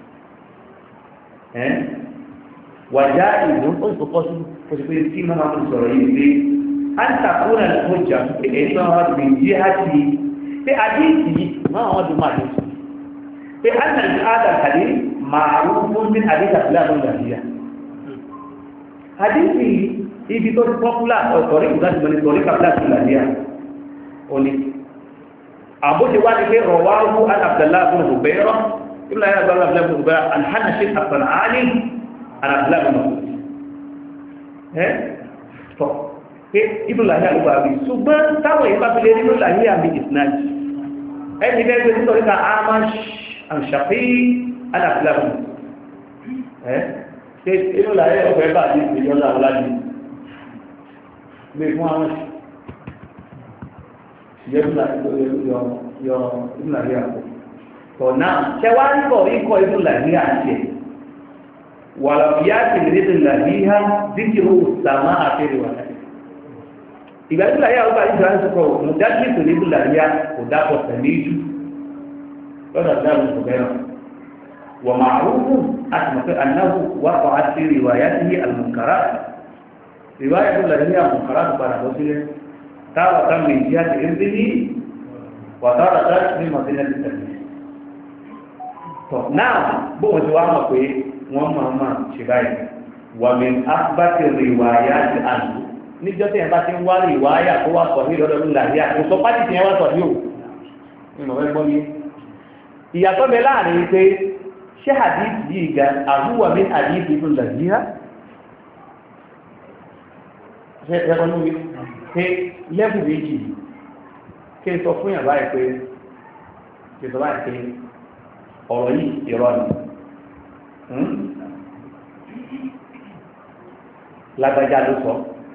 waja idu ó so possible ko se pé tí mo ma ko sọ̀rọ̀ yìí pé anta kuna al hujja e so ha bi jihati te hadisi ma wa du ma أن هذا الحديث معروف من حديث أخلاق الجاهلية حديثي ibi tó popular ọ̀tọ̀rí ìgbàtí mẹ́rin tọ̀rí kàbílá ìlàdíyà òní àbójẹ wá ní pé rọwáwú al-Abdullah ibn Hubayra ibn Abdullah ibn Hubayra al-Hanashi as-San'ani al-Abdullah ibn Hubayra tọ́ pé ibn Lahiya ló bá rí ṣùgbọ́n táwọn èyí bá fi lé nínú Lahiya bí ìsinájì ẹni bẹ́ẹ̀ nítorí ká Amash الشقي انا افلام inú láyé ọ̀fẹ́ bá ní ìjọba aláàdì gbé fún àwọn ìyẹ́bùnà yọ ìbùnàrí àpò tọ̀ náà ṣẹwàá níbọ̀ ikọ̀ ìbùnàrí àti ẹ̀ wà lọ́pìyà tìlẹ̀ ìbùnàrí ha díkìrò sàmà àfẹ́rẹ̀ wà láti ìgbà ìbùnàrí àwọn bá ìjọba ìsọ̀kọ̀ mùdájú ìtòlẹ̀ ìbùnàrí kò dápọ̀ tẹ̀lé jù lọ́dọ̀ dáàbò ìbùnàrí ومعروف أسمى أنه وقعت في روايته المنكرات رواية التي هي منكرات بنا رسوله تارة من جهة إرضه وتارة من مدينة التدليس نعم بو سواء في وما شباي ومن أثبت الروايات عنه níjọ́ tí ẹ bá ti ń wá riwaya tó wà sọ̀rí lọ́dọ̀ ńláyà kò sọ pátì tí ẹ wá sọ̀rí ò nínú ẹgbọ́n yìí ìyàtọ̀ bẹ láàrin pé ṣé hadith yìí ga àhúwà min hadith ibn Lahiya ṣe ẹgbọ́n ní pé lẹ́bù méjì kí n sọ fún yàrá ẹ̀ pé kí n sọ báyìí pé ọ̀rọ̀ yìí irọ́ ni lágbájá ló sọ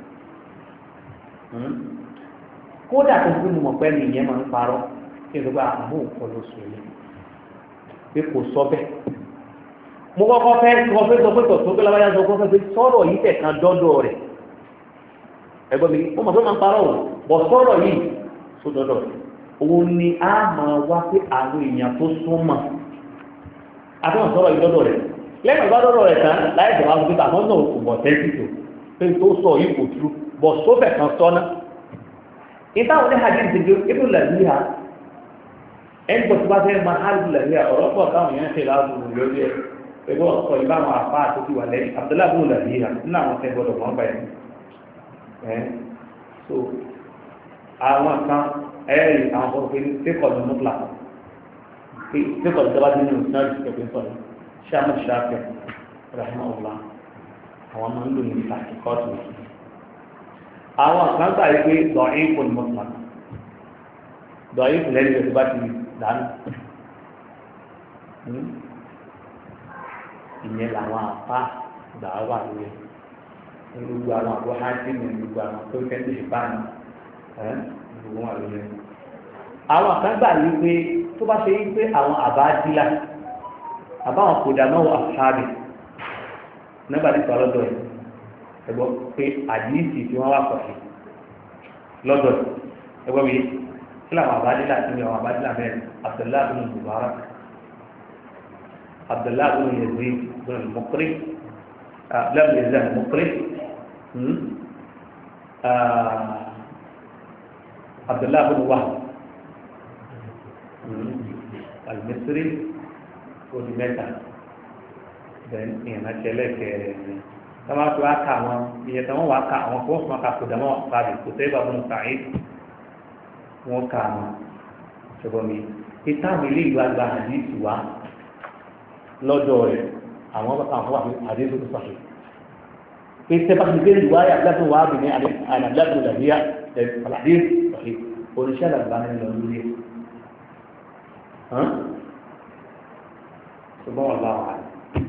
kódà tó gbé mọ̀ pẹ́ nìyẹn máa ń parọ́ kí n sọ pé àmú nǹkan ló sọ yìí pé kò sọ bẹ́ẹ̀ mo kọ́kọ́ fẹ́ sọ pé tọ̀tọ̀ pé lábájá sọ kọ́kọ́ pé sọ̀rọ̀ yìí tẹ̀kan dọ́dọ̀ rẹ̀ ẹgbọ́n mi ó mọ̀ pé máa ń parọ́ òun bọ̀ sọ̀rọ̀ yìí tó dọ́dọ̀ rẹ̀ òun ni a máa wá pé àwọn èèyàn tó súnmọ́ àtúnwọ̀n sọ̀rọ̀ yìí dọ́dọ̀ rẹ̀ lẹ́yìn ìgbà dọ́dọ̀ rẹ̀ tán láì jẹ́ wá pé àwọn náà kò bọ̀ tẹ́sí tó pé tó sọ yìí kò tú bọ̀ sófẹ̀ kan sọ́nà ìtàwọn ní hadith ti gbé Ibn Lahiya ẹni tó ti bá fẹ́ máa hálù Lahiya ọ̀rọ̀ pọ̀ táwọn èèyàn ṣe láàbùrù lórí ẹ̀ pẹ̀lú ọ̀sọ̀ ìbáwọn àpá àtòkì wà lẹ́yìn Abdullahi Ibn Lahiya nínú àwọn tẹ́ gbọdọ̀ wọ́n báyìí so àwọn kan ẹ̀rì àwọn ọkọ̀ pé tẹ́kọ̀ọ́ ní mọ́tòlá tẹ́kọ̀ọ́ ní tẹ́bá nínú ìsinmi ìpẹ̀pẹ̀ sọ̀rọ̀ ṣáàmù ṣáàfẹ́ rahimahullah àwọn máa ń lò ní ìtàkìkọ́tù àwọn kan gbà yí pé dọ̀yìn kò ní mọ́tò dọ̀yìn kò lẹ́yìn rẹ̀ tó bá ti dànù ìyẹn làwọn àpá gbà wà lórí gbogbo àwọn àbọ̀ hajj ní gbogbo àwọn tó fẹ́ tó ṣe báyìí gbogbo wọn lórí àwọn kan gbà yí pé tó bá ṣe yí pé àwọn àbádílà àbáwọn kò dà mọ́wọ́ àfáàbì nígbà tí sọ lọ́dọ̀ ẹ̀ ẹgbọ́ pé àdíìsì tí wọ́n wá pọ̀sí lọ́dọ̀ ẹgbọ́ mi kí làwọn àbádílà tí wọ́n àbádílà mẹ́rin Abdullahi bin Mubarak Abdullahi bin Yazid bin Muqri lẹ́bùn Yazid Muqri Abdullahi bin Wahb al-Misri odi mẹ́ta then ìyẹn tẹ́lẹ̀ kẹrin tọ́wọ́ tó wá ká àwọn ìyẹn tọ́wọ́ wá ká àwọn kó fún ọkà kò dámọ́ pàdé kò tẹ́ bá wọn sàáyé wọn ká àwọn ṣùgbọ́n mi ìta mi lè gba gba àdìsí wa lọ́dọ̀ rẹ̀ àwọn bàtà àwọn wà ní àdìsí tó sàáyé pé tẹ́ bá ti gbé ìlú wáyà lẹ́tọ̀ wá bì ní àdìsí làbíyà àdìsí sàáyé oníṣẹ́ àgbà ní lọ lórí ẹ̀ ṣùgbọ́n wọn bá wà ní.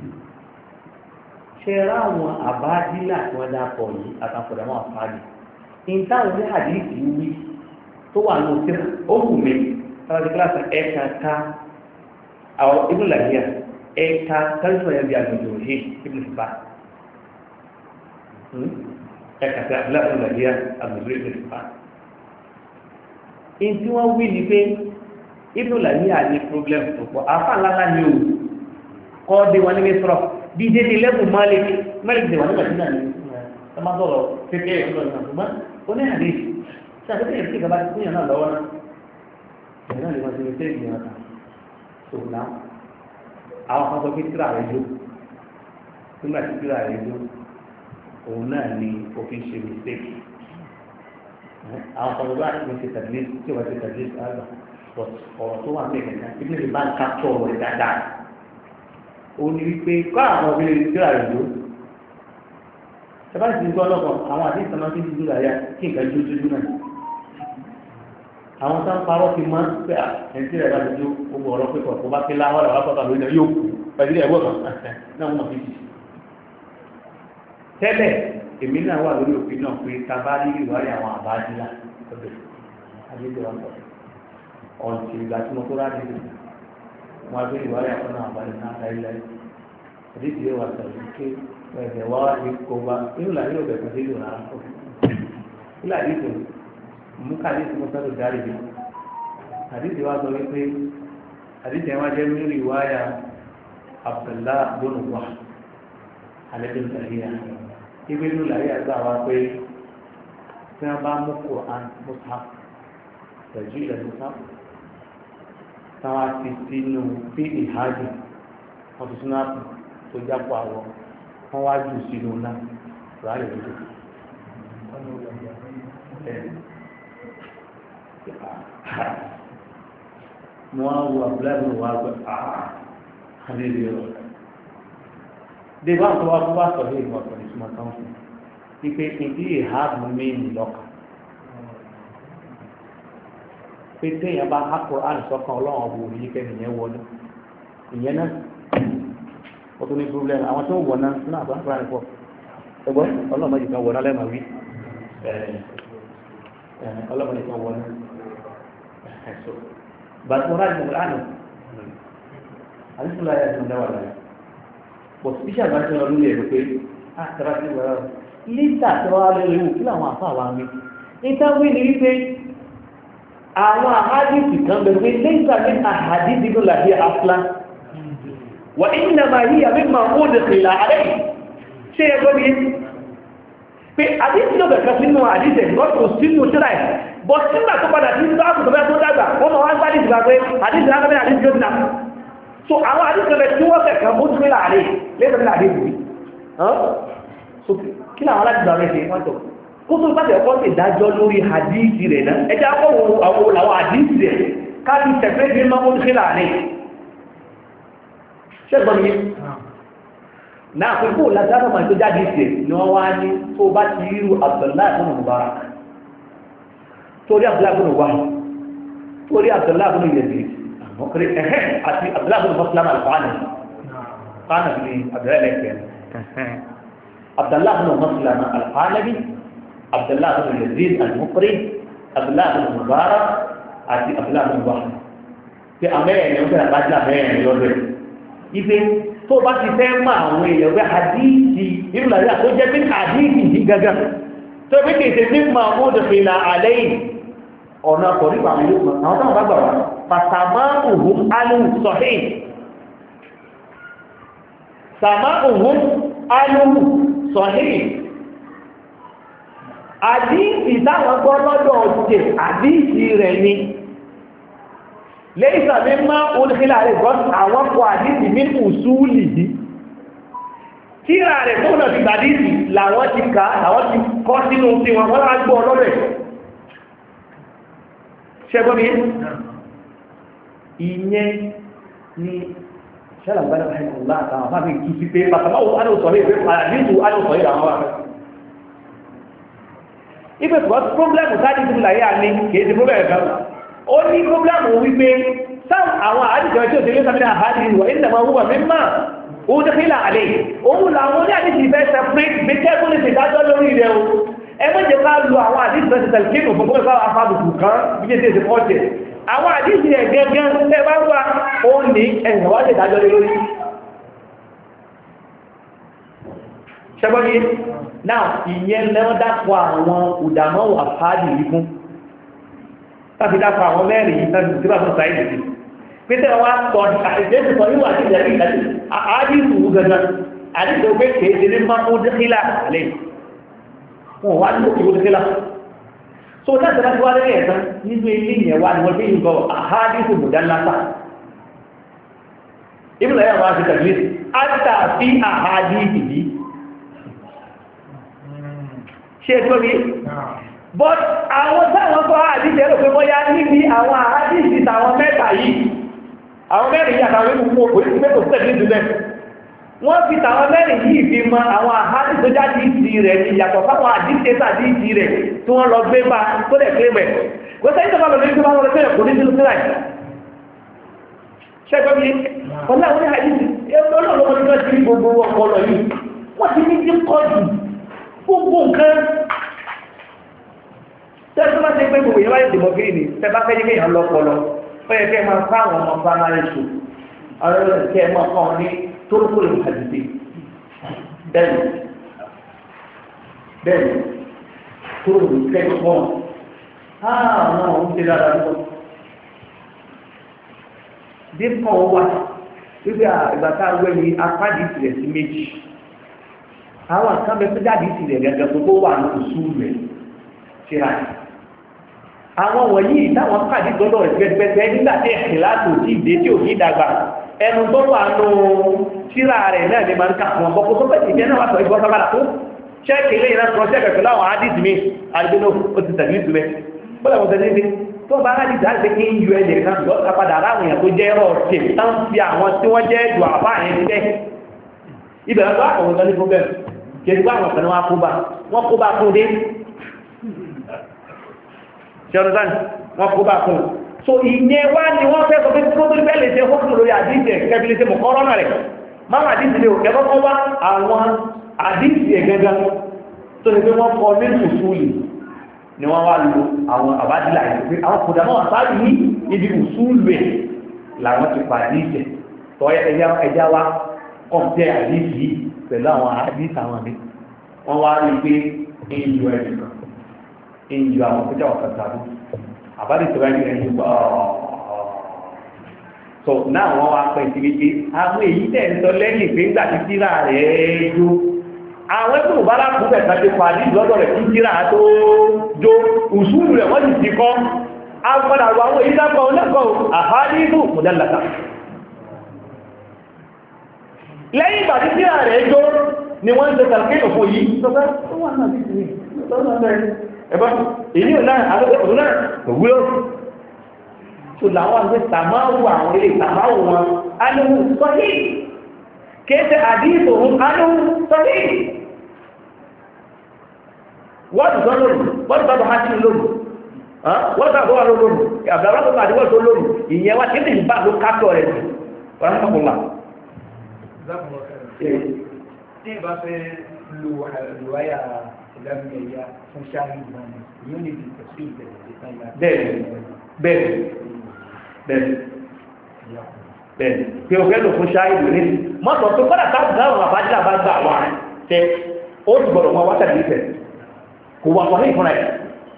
ṣe ra àwọn àbádílà tí wọ́n dápọ̀ yìí àtàkùnrin àwọn àfáàdì ìtàwọn ní àdìsí wí tó wà ní òkè ó wù mí sáwọ́dí kíláàsì ẹ̀ka ká àwọn ibùdókìá ẹ̀ka kálífọ̀ yẹn bí àgbègbè òṣè ibùdókìá ẹ̀ka ká ibùdókìá àgbègbè ibùdókìá. ìtí wọ́n wí ni pé ibùdókìá ní problem tó pọ̀ àfa ńláńlá ni o kọ́ de wọn ní sọ̀rọ̀ dídé ní lẹ́bùn Malik de wọn ní Madina ní ọmọ sọ̀rọ̀ kékeré ọ̀dọ̀ ìgbà ṣùgbọ́n ó ní àdéhì tí a fẹ́ tí ìjọba ti fúnyàn náà lọ́wọ́ náà ìyẹn náà lè wọ́n ti rí tẹ́ ìgbìyàn kan tó náà àwọn kan sọ pé tíra rẹ̀ jó nígbà tí tíra rẹ̀ jó òun náà ni òfin ṣe mistake àwọn kan sọ pé àti ṣe tàbí tí wọ́n ti tàbí àgbà ọ̀rọ̀ tó wà ní ẹ̀kẹ́kẹ́ ibi ní bá ń kápítọ̀ rẹ̀ dáadáa ó ní wípé kọ́ àwọn obìnrin tíra rẹ̀ jó ẹ̀bá ti gbọ́ lọ́kọ̀ àwọn àti ìsànmọ́ tí dúdú àyà kí nǹkan jó dúdú náà àwọn tó ń parọ́ ti mọ́ pé ẹ̀ǹtí rẹ̀ bá ti jó gbogbo ọ̀rọ̀ pé kò bá ti láwọ́ rẹ̀ wá pátá lórí náà yóò kú pẹ̀lú ẹ̀wọ́ kan náà wọ́n fi jì tẹ́lẹ̀ èmi náà wà lórí òfin náà pé ta bá rí ìwárí àwọn àbájílá ọdẹ adéjọba sọ ọ̀ǹtì ìgbà tí mo tó rá nínú wọn gbé ìwárí àwọn àbájílá náà láíláí àdéjì yóò wà sọ̀rọ̀ pé ẹ̀fẹ̀ wá ní kọba inú là yóò bẹ̀rẹ̀ sí ìlú náà ilé àdéjì mú káàdé tí mo sọ́dọ̀ jáde bí àdéjì wá sọ wípé àdéjì wọn jẹ́ nínú ìwáyà Abdullah bọ́nù wà alẹ́bí sàríyà ibi inú làyé àgbà wa pé tí wọ́n bá mú Quran Mus'haf pẹ̀lú ilẹ̀ Mus'haf táwọn ti sínú bí ìhájì wọ́n ti sínú àpò tó jápọ̀ àwọ̀ wọ́n wá jù sínú náà rárẹ̀ lójú wọ́n á wo àbúlẹ́bùn wá gbé àlejò ọ̀rọ̀ dèbà tó wá fún wa sọ ní ìwọ̀n ọ̀sán ìtumọ̀ tán fún ipe ìdí ìháàbù mẹ́rin lọ́kà pé téèyàn bá há Kùránì sọ́kàn ọlọ́run ọ̀bù òní yíkẹ́ nìyẹn wọlé ìyẹn náà ó tún ní problem àwọn tó ń wọ̀ náà nínú àbúrò Kùránì pọ̀ ẹgbọ́n ọlọ́mọdé kan wọ̀ náà lẹ́mọ̀ wí ọlọ́mọdé kan wọ̀ náà bàtí wọn láti mọ̀ Kùránì àdúgbò láyé àti ìdáwà láyé bọ̀ bíṣà bá ti lọ lórí ẹ̀rọ pé àtàrà sí ìwà rẹ̀ lítà tí wọ́n á lè léwu kí làwọn àfa wa mi níta wí ni wípé àwọn àhádìsì kan bẹ̀ pé lẹ́yìn tàbí àhádìsì ló làbí aflá wà ní nàmà yìí àbí máa ó lè fìlà àrẹ ṣé ẹ gbọ́ mi pé àdìsì ló bẹ̀rẹ̀ sínú àdìsì lọ́tò sínú tíra ẹ̀ bọ̀ sígbà tó padà sí nígbà tó bẹ́ẹ̀ tó dàgbà wọ́n máa wá ń gbádìsì gbà pé àdìsì lágbàbẹ́ àdìsì tó dìnnà so àwọn àdìsẹ̀lẹ̀ tí wọ́n fẹ̀kàn mú tí mílà àrí lẹ́sẹ̀mílà àrí ìbùrí so kí láwọn alájùgbà rẹ̀ ṣe wọ́n tọ̀ kó tó gbájẹ̀ ọkọ́ sì dájọ́ lórí àdìsì rẹ̀ náà ẹjẹ́ akọ́wò àwọn àdìsì rẹ̀ káàkiri tẹ̀fẹ́ bí mọ́ mú tí mílà àrí ṣẹ́gbọ́n mi náà pé kó lásán máa tó jáde ìsẹ̀ ni wọ́n wá ní tó bá ti ríru Abdullahi ibn Mubarak torí Abdullahi ibn Wahb torí Abdullahi ibn Yazid àmọ́kiri àti Abdullahi ibn Maslama al-Qanabi Qanabi ni Abdullahi lẹ́kẹ̀ẹ́ Abdullahi ibn Maslama al-Qanabi Abdullahi ibn Yazid al-Muqri Abdullahi ibn Mubarak àti Abdullahi ibn Wahb pé amẹ́rẹ̀ ó fẹ́ràn bá jẹ́ amẹ́rẹ̀ lọ́dọ̀ ẹ̀ ife tó bá ti fẹ́ mọ́ àwọn èèyàn pé àdíìsì nínú làrí àtó jẹ́ pé àdíìsì yìí gangan tó bí kèsè ní mahmoud fìlà àlẹ́yìn ọ̀nà kọ̀rípa àwọn yóò mọ̀ àwọn táwọn bá gbà wá pàtàmáhùn alù sọ̀hìn sàmáhùn alù sọ̀hìn àdíìsì táwọn gbọ́ lọ́dọ̀ ọ̀jẹ̀ àdíìsì rẹ̀ ni lẹ́yìn sàmí máa olùkílà rẹ̀ gọ́n àwọn kọ àdíìsì ní ùsúlì yìí tíra rẹ̀ tó náà ti gbàdíìsì làwọn ti ká àwọn ti kọ́ sínú tí wọn wọ́n lágbọ́ ọlọ́rẹ̀ ṣẹgbọ́n mi ìyẹn ni ṣẹlẹ̀gbọ́n ọ̀la àtàwọn afáàmì kì í sí pé pàtàkì alóòsọ̀rẹ́ ìwé àdíìsì alóòsọ̀rẹ́ àwọn afẹ́ ibẹ̀ tó pọ́blẹ́mù sáàdì tó láyé àní kìí ti pọ́blẹ́mù kan ó ní pọ́blẹ́mù wípé sáà àwọn àdìjọ tí ó ti lé sàmìnà àhádì ìwà ìdàmà wúwà mímọ̀ ó dẹ́kílà àlẹ́ òun làwọn ní àdìjì ìfẹ́ separate bí kẹ́kún lè ṣèdájọ́ lórí rẹ̀ o ẹ mọ́ jẹ́ ká lo àwọn àdìjì ìfẹ́ tẹ̀lẹ̀kínù fún kọ́mẹ́fà afábùkù kan bí kí ṣe pọ́ọ̀tẹ̀ àwọn àdìjì ẹ̀ gẹ́gẹ́ tẹ́ bá wà ó ní ẹ̀yìn wá ṣèdájọ́ lórí ṣẹgbọ́n yìí náà ìyẹn lẹ́wọ́n dápọ̀ àwọn òdàmọ́ àfáàdì yìí fún tàbí dápọ̀ àwọn mẹ́rin yìí tàbí tí bá fún sáyé nìí pété wá sọ àìjẹ́sì sọ níwà tí ìjẹ́rí ìdájí àádìsù gẹ́gẹ́ àdìsù pé kéèdè ní máa ń dẹ́kílà àlẹ́ wọn wá ní òkè dẹ́kílà so láti láti wá lẹ́yìn ẹ̀sán nínú ilé ìyẹn wá ní wọ́n bí nǹkan àádìsù mùdánláta ibùdó ẹ̀yà wọn á ti tẹ̀lé àtàfi àádìsù yìí ṣe tó rí but àwọn táwọn kọ́ àdíjẹ́ ẹ̀rọ pé bọ́yá níbi àwọn àdíjì tàwọn mẹ́ta yìí àwọn mẹ́rin yìí àtàwọn ìmú òpòlítì mẹ́tò tẹ̀lé ìdúbẹ̀ wọ́n fi tàwọn mẹ́rin yìí fi mọ àwọn àdíjì tó jáde ìdí rẹ̀ ní yàtọ̀ fáwọn àdíjì tàbí ìdí rẹ̀ tí wọ́n lọ gbé bá tó dẹ̀ pé mẹ́ kò sẹ́yìn tó bá lọ lórí tó bá lọ lọ́pẹ́ kò ní sínú síláì ṣẹ́gbọ́n mi wọ́n láwọn ní àdíjì ọlọ́run ti gbogbo ọpọlọ yìí wọ́n ti ní dín kọ́ọ̀dù gbogbo nǹkan tẹ́sí máa ṣe pé gbogbo ìyẹn wáyé dìbò gírí ni tẹ́ bá fẹ́ yé kéèyàn lọ́pọlọ ó yẹ kẹ́ máa fá àwọn ọmọ primary school àwọn ọ̀rẹ́ kẹ́ máa fọ́ ní tó kó lè hàdìdì bẹ́ẹ̀ni tó lè kẹ́ fọ́n àwọn ọ̀hún ti dára lọ. dípò wà wípé ìgbà tá a wẹ̀ ní apáàdì ìsìlẹ̀ sí méjì àwọn nǹkan bẹ tó jáde ìsìlẹ̀ gẹ́gẹ́ tó wà ní oṣù rẹ̀ ṣíra àwọn wọ̀nyí táwọn pàdé gbọ́dọ̀ ìgbẹ́gbẹ́gbẹ́ nígbà tí ẹ̀sìn láti òjì ìdé tí ò ní ìdàgbà ẹnu tó wà nù ṣíra rẹ̀ náà ni máa ń kà fún ọkọ̀ tó bẹ̀ ìjẹ́ náà wà sọ ìgbọ́n sábàdà tó ṣẹ́ẹ̀kì ilé ìran kan ṣẹ́ẹ̀kì pẹ̀lú àwọn àdìsí mi àdìgbò ó ti tẹ̀lé ìtumẹ̀ bọ́lá wọn tẹ̀lé tó bá àdìsí àti kí ń yọ ẹ̀jẹ̀ kan lọ sápadà aráwọ̀ èèyàn tó jẹ́ ẹ̀rọ ṣe tán fi àwọn tí wọ́n jẹ́ ẹ̀dùn àbá yẹn síbẹ̀ ibẹ̀ lọ́wọ́ àwọn ọ̀gá ní problem kẹ̀síwá àwọn ọ̀sán wọn kó bá fún dé ṣẹ́rọ̀dán wọn kó bá fún so ìyẹn wá ní wọ́n fẹ́ sọ pé tó tó bẹ́ẹ̀ lè ṣe hókùn lórí àdíjẹ̀ kẹbí lè ṣe mọ̀kọ́rọ́nà rẹ̀ máa àdíjì lè òkè kọ́kọ́ wá àwọn àdíjì ẹ̀ gẹ́gẹ́ tó ní pé wọ́n kọ ní ìsúlì ni wọ́n wá lo àwọn àbádìlà ìpé àwọn kòdà náà sáàrì ní ibi ìsúlù ẹ̀ làwọn ti pa àdíjẹ̀ tọ́ ẹjá wá kọ́mpẹ́ àdíjì pẹ̀lú àwọn àdíjì àwọn mi wọ́n wá rí pé ìyọ ẹ̀dùn ìyọ àwọn pẹ́jà ọ̀kàtàdù àbádì tó ráyé ẹ̀yìn gbọ́ so náà wọ́n wá pẹ́ sí wípé àwọn èyí tẹ̀ ń sọ lẹ́yìn pé ńgbà tí tíra rẹ̀ jó àwọn tó bá lápò bẹ̀ kájé pàdé lọ́dọ̀ rẹ̀ tí tíra tó jó ùsùlù rẹ̀ wọ́n sì ti kọ́ agbọ́dà àwọn èyí dápọ̀ onákọ̀ àhádìsù mọ̀dálàtà lẹ́yìn ìgbà tí tíra rẹ̀ jó ni wọ́n ń ṣe tàbíkẹ́ fún yìí lọ́pẹ́ tó wà náà bí i ẹ̀bá èyí ò náà àlọ́gbẹ̀kùn náà òwúrò tó làwọn àgbẹ̀ tàmáwò àwọn ilé tàmáwò wọn alẹ́wò sọ́yí kéèsì àdíìsò òun anú sọ́rí wọ́n tó lóòrùn wọ́n tó bá hátí lóòrùn wọ́n tó bá lóòrùn àbúrò tó bá àdíwọ́ tó lóòrùn ìyẹn wá tí ní bá ló kátọ̀ rẹ̀ jù wọ́n tó kọ̀ọ̀lá tí ìbá fẹ́ lo àlùwáyà ìdámẹ́yà fún ṣáàrí ìgbọ̀n yóò ní ìdí pẹ̀sí bẹ́ẹ̀ pé o fẹ́ lò fún ṣáàrí ìlú ní mọ́tò tó kọ́dà táwọn àbájá bá gbà wà tẹ́ ó ti gbọ́dọ̀ mọ́ wákàtí ìfẹ́ kò wà fọ́ ní ìfúnra ẹ̀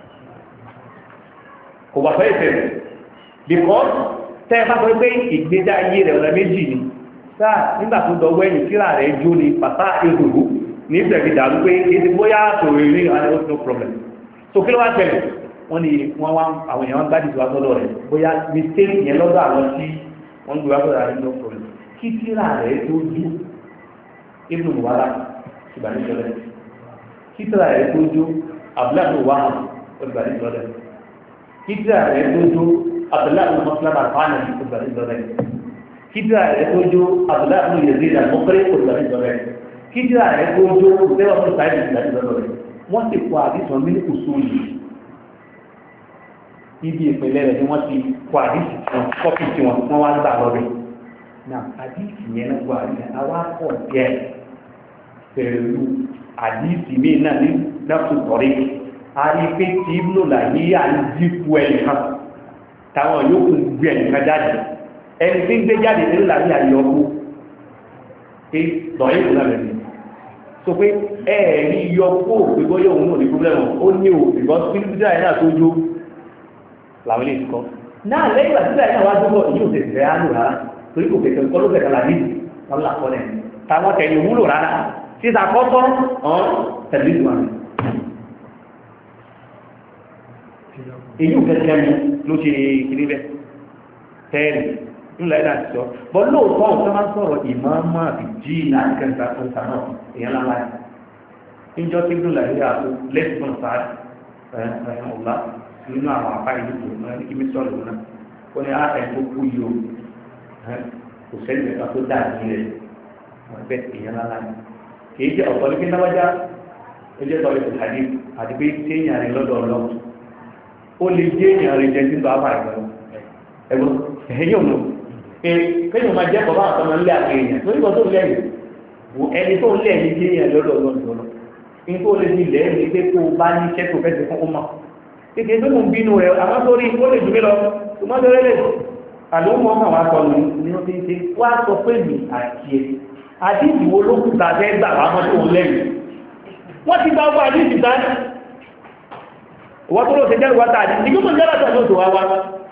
kò wà fọ́ ìfẹ́ rẹ̀ because tẹ́ ẹ bá sọ pé ìgbésí ayé rẹ̀ ọ̀nà méjì ni sáà nígbà tó dọ̀wọ́ ẹ̀yìn síra rẹ̀ jó ni pàtà ìrùrù ní ìbẹ̀rẹ̀ ìdàrú pé èdè bóyá tòrò rí àwọn no problem so kí ló wá tẹ̀lé wọ́n ni wọ́n wá àwọn èèyàn gbádìí tó wá sọ́dọ̀ rẹ̀ bóyá mistake yẹn lọ́dọ̀ àwọn tí wọ́n gbé wá sọ́dọ̀ rẹ̀ no problem kí síra rẹ̀ tó jú ibùdó wàhálà ìbànújẹ́ kí síra rẹ̀ tó jú abúláàbò wàhálà ìbànújẹ́ kí síra rẹ̀ tó jú abúláàbò mọ́sálàmà fáànà ìbànújẹ́ kídà rẹ̀ tó jó abdullahi yazid al-mukri olùdaríjọ rẹ̀ kídà rẹ̀ tó jó lẹ́wọ̀n tó sáyẹ̀ olùdaríjọ rẹ̀ wọ́n ti kọ àdìsàn mílíkù sóòlì ibi ìpínlẹ̀ rẹ̀ ni wọ́n ti kọ àdìsì wọn kọ́pì tí wọ́n wá gbà lọ́rẹ̀ náà àdìsì yẹn náà gbọ́ àdìsì àwa kọ̀ díẹ̀ pẹ̀lú àdìsì míì náà ní náfù sọ̀rí àrífé tí ibùdó làyíyà ń dínkù ẹnìkan táwọn yòókù gbé ẹnìkan jáde ẹni tí ń gbé jáde nínú làbí àyọkú pé lọ́yìn ìlú náà lẹ́nu so pé ẹ̀ẹ̀rí yọkú òpégbó yóò mú ní púpọ̀lẹ́mù ó ní ò ìgbọ́ sí ìdíjà ẹ̀ náà tó jó làwọn ilé ìkọ́ náà lẹ́yìn ìgbà sílẹ̀ náà wá dúró ìyí ò tẹ̀sẹ̀ á lò rárá torí kò kẹ̀kẹ́ kọ́ ló kẹ̀kẹ́ làbí wọn là kọ́ lẹ̀ táwọn tẹ̀lé wúlò rárá títa kọ́kọ́ ọ̀n tẹ̀lé ìgbà rẹ̀ èyí ò kẹ̀kẹ́ mi ló ṣe kiri bẹ́ẹ̀ tẹ́ẹ̀lì ńlẹ̀ náà sọ bọ́ lóòótọ́ ọ̀sán máa ń sọ̀rọ̀ ìmọ̀ọ́mọ́ àti jíìnà àti kẹta tó ń sànà èèyàn lára ẹ̀ níjọ́ tí gbọ́dọ̀ láyé àpò lẹ́sìn sáà ẹ̀hìn ọ̀la nínú àwọn apá ìlú tó náà ní kíní sọ̀rọ̀ náà ó ní àtẹ̀ tó kú yìí o kò sẹ́yìn ẹ̀ka tó dà ní rẹ̀ wọ́n bẹ́ èèyàn lára ẹ̀ kìí jẹ́ ọ̀pọ̀ nígbà náwájá ó jẹ́ sọ̀rọ̀ ìtàdí àti pé téèyàn rẹ̀ lọ́dọ̀ ọlọ́run ó lè jẹ́ èèyàn rẹ̀ jẹ́ sínú àbá ẹ̀gbọ́n ẹ̀yìn òun kéèyàn máa jẹ́ bàbá àtọmọ ńlẹ̀ àti èèyàn tó nígbà tó lẹ́yìn ẹni tó lẹ́yìn tí èèyàn lọ́dọ̀ lọ́dọ̀ ní tó lè ní ilẹ̀ ní pé kó bá ní iṣẹ́ tó fẹ́sẹ̀ fún ọmọ kéèké tó mú bínú rẹ̀ àmọ́ sórí ó lè jù mí lọ tó má lọ rẹ̀ àlùmọ́ ọmọ wa sọ ní ó ti ń ṣe wá sọ pé mi àti ẹ àdìsí wo ló kù tà fẹ́ gbà wá mọ́ tó lẹ́yìn wọ́n ti gba ọgbà àdìsí tá wọ́n tó lọ sí jẹ́rù wá tà àdìsí kí ó tó jẹ́rù àtọ̀ tó wá wá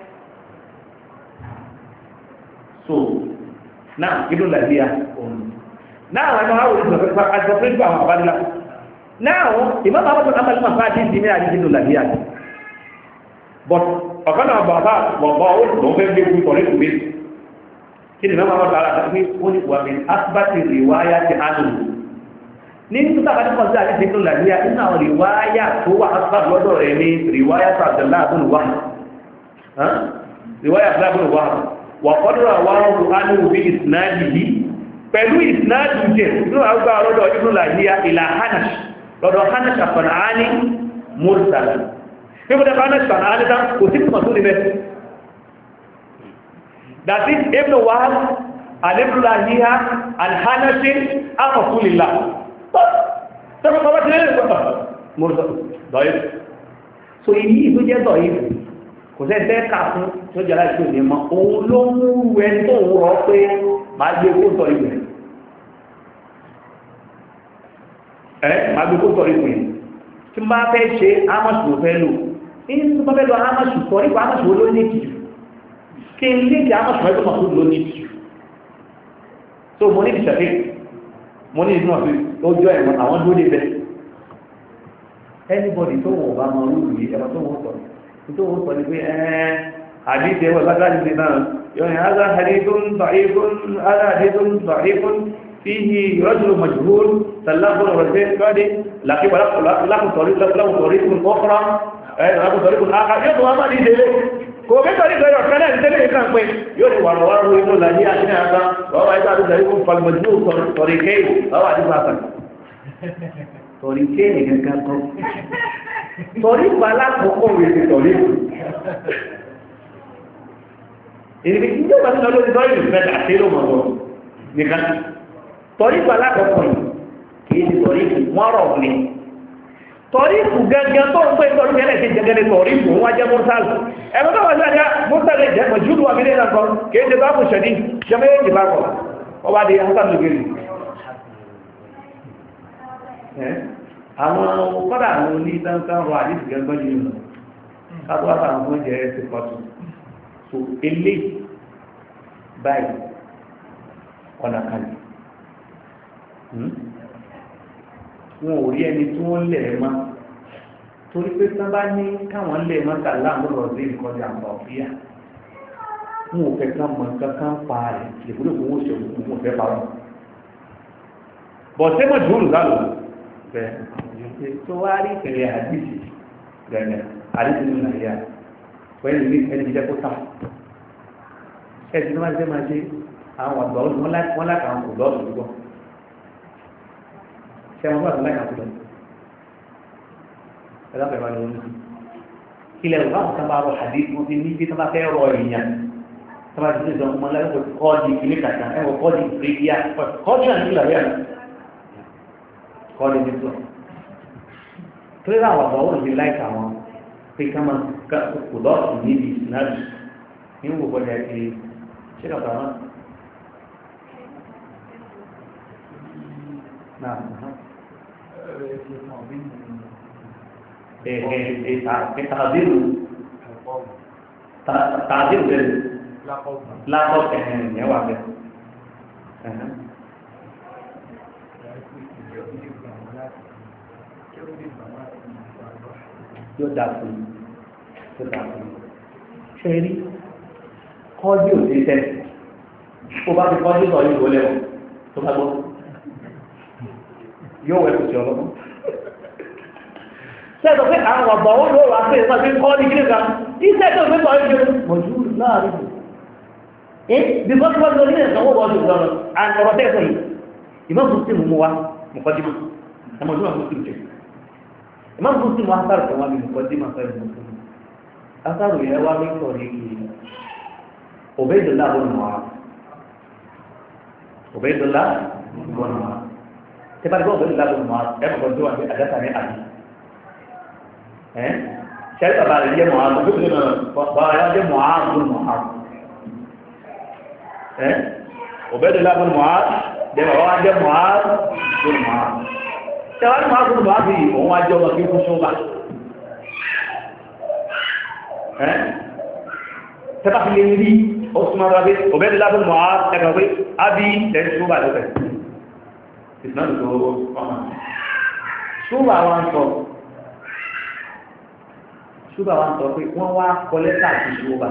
so now ibùdó làbíyà òun now ẹ̀ka wá wòlé àjọpẹ́ nípa àwọn àbádìlá now ìmọ̀ bàbá tó náà máa fà dín ní àdíjì ibùdó làbíyà but ọ̀kan náà bàbá bọ̀bọ̀ ó lọ fẹ́ gbé fún tọ̀rí kùgbé kí ni mẹ́wàá bàbá rà pé ó ní wà mí asibati rìwáyà ti ánù ní nígbà bá nípa sí àdíjì ibùdó làbíyà nínú àwọn rìwáyà tó wà asibati lọ́dọ̀ rẹ̀ ní rìwáyà tó Abdullah ibn Wahb rìwáyà Abdullah ibn Wahb wàkọ́dúrà wáwọ́ ánúwò bí ìsìnáàdì pẹ̀lú ìsìnáàdì jẹ́ inú àgbà ọlọ́dọ̀ ibùn làhíyà ìlà hanash lọ́dọ̀ hanash àfànàání mọ́sàlá ibùn hanash àfànàání tán kò sí kùmọ̀ tó ní bẹ́ẹ̀ that is ibn wahab alibùn làhíyà alhanashi afọ̀fúnlélà so èyí ìlú jẹ́ dọ̀yìn kò sẹ́ bẹ́ẹ̀ kà fún tó jẹ́ láti òní mọ́ òun ló ń rú ẹni tó ń rọ pé máa gbé kó tọ́ ìwé máa gbé kó tọ́ ìwé tí mo bá fẹ́ ṣe ámọ̀sù fẹ́ lò ní tí mo fẹ́ lọ ámọ̀sù tọ́ nípa ámọ̀sù ló ní ìtìjú kí n lè jẹ́ ámọ̀sù fẹ́ tó mọ̀ tó ló ní ìtìjú so mo ní ìṣẹ̀fẹ́ mo ní ìdúnà sí ó jọ ẹ̀wọ̀n àwọn dúró dé bẹ́ẹ̀ anybody tó wọ̀ bá mọ orúkú yìí ẹ̀wọ̀n tó wọ́n sọ̀rọ̀ tó wọ́n sọ ní pé حديث وذكر الإمام يعني هذا حديث ضعيف فيه رجل مجهول سلاه الرجل قال لكن له طريق أخرى له طريق آخر يضوى ما دي ذلك kò mẹ́tọ̀ ní ìgbẹ̀rẹ̀ ọ̀kan náà tẹ́lẹ̀ ìkan pé yóò ní wàrà wàrà inú làjí àti àgbà wàwà ìgbà tó tẹ̀lé fún falmọ̀jú tọ̀ríkẹ́ wàwà àti bàtà tọ̀ríkẹ́ nìkan kan tọ̀rí balá kọ̀ọ̀kọ̀ rẹ̀ ti tọ̀rí ìrìnbí tí ó bá ti lọ lórí tọ́rí ìfẹ́ àti èrò mọ̀lọ́ nìkan tọ̀rí balá kọ̀ọ̀kọ̀ kìí ti tọ̀rí mọ́rọ̀ ni tọ̀rí ìfù gẹ́gẹ́ tó ń pè tọ̀rí gẹ́lẹ̀ ti gẹ́gẹ́ tọ̀rí ìfù wọ́n jẹ́ mọ́sálù ẹ̀rọ tó wà sí àjá mọ́sálù jẹ́ mọ̀júlù àbílẹ̀ ìlànà kìí ti bá fún ṣẹ̀dí jẹ́mẹ́ èjì bá kọ̀ ọba di hasan lugeri àwọn kọ́dà àwọn oní dáńtán rọ àdísì gẹ́gbọ́n yìí lọ kátó wáta àwọn ọmọ jẹ́ ẹsẹ̀ pọ̀tù so elé báyìí ọ̀nà kalẹ̀ wọn ò rí ẹni tí wọ́n lẹ̀ mọ́ torí pé tán bá ní káwọn lẹ̀ mọ́ kàlá àmúlọ̀ sí nǹkan jà ń bá òfíà wọn ò fẹ́ kán mọ̀ kankan pa rẹ̀ ìpínlẹ̀ òkú wọn ò ṣèlú wọn ò fẹ́ pa wọn bọ̀ sẹ́mọ̀ jùlọ lálọ́ bẹ́ẹ̀ tó wá rí ìpínlẹ̀ àdìsí gẹ̀gẹ̀ àdìsí ní nàìjíríà pẹ̀lú ní ẹni jẹ́ kó tà ẹ̀sìn tó máa jẹ́ máa ṣe àwọn àgbà wọn láka àwọn kò lọ́ọ̀dù gbọ́ ṣe wọn bá tó láka kò lọ́ọ̀dù ẹ̀dá pẹ̀lú àwọn ọmọ ilẹ̀ òbá àwọn sábà rọ àdìsí wọn ti ní bí sábà fẹ́ rọ èèyàn sábà ti sọ ọmọ lẹ́wọ̀n kọ́ọ̀dì ìpínlẹ̀ kàkà ẹ̀wọ̀n kọ́ọ̀dì ìpínlẹ̀ kọ́ọ̀dì àti kọ́lé ní sọ torí àwọn àgbà wọn ti láìka wọn pé ká máa kò lọ́ọ̀tù níbi ìsinádù ní gbogbo ọjà ti ṣé kàtà wọn. Tàdírù bẹ́ẹ̀ lápọ̀ ẹ̀yẹ́ wà bẹ́ẹ̀. Yóò dà fún ṣe rí kọ́dí ò sí tẹ́ ó bá ti kọ́dí sọ yóò lẹ́wọ̀ tó bá gbọ́ yóò wẹ̀ kùsì ọlọ́mọ sẹ́tọ̀ pé àwọn ọ̀bọ̀ ó lóòrò àti ìpá sí kọ́dí kí nìkan iṣẹ́ tó fi sọ yóò mọ̀jú láàrin bí bọ́ tí wọ́n ti lọ nílẹ̀ ìsanwó wọ́n ti lọ́rọ̀ àtọ̀rọ̀ tẹ́ẹ̀sọ̀ yìí ìmọ̀ fún sí mú wa mọ̀kọ́dí Imam Muslim asar kan wá bí muqaddimah sahih Muslim asaru yẹn wá bí sọ̀rọ̀ kí Ubaydullah ibn Mu'adh tí bá gbọ́ Ubaydullah ibn Mu'adh ẹ̀kọ́ kan tó wà ní àdáta ní àdí ṣẹ́rí bàbá rẹ̀ jẹ́ Mu'adh tó fi náà bàbá rẹ̀ jẹ́ Mu'adh ibn Mu'adh Ubaydullah ibn Mu'adh jẹ́ bàbá rẹ̀ jẹ́ Mu'adh ibn Mu'adh tẹwàá ní máa fún bàá bí òun wá jẹ́ ọmọ kí fún ṣọ́bà tẹ́bà fi lè rí osùmọ́ rábé ọ̀bẹ́dẹ̀ lábẹ́ mọ̀ ẹgbẹ̀ pé a bí lẹ́rí ṣọ́bà lọ́pẹ̀ ìsìnàlù tó ọmọ ṣọ́bà wá ń sọ pé wọ́n wá kọ lẹ́tà sí ṣọ́bà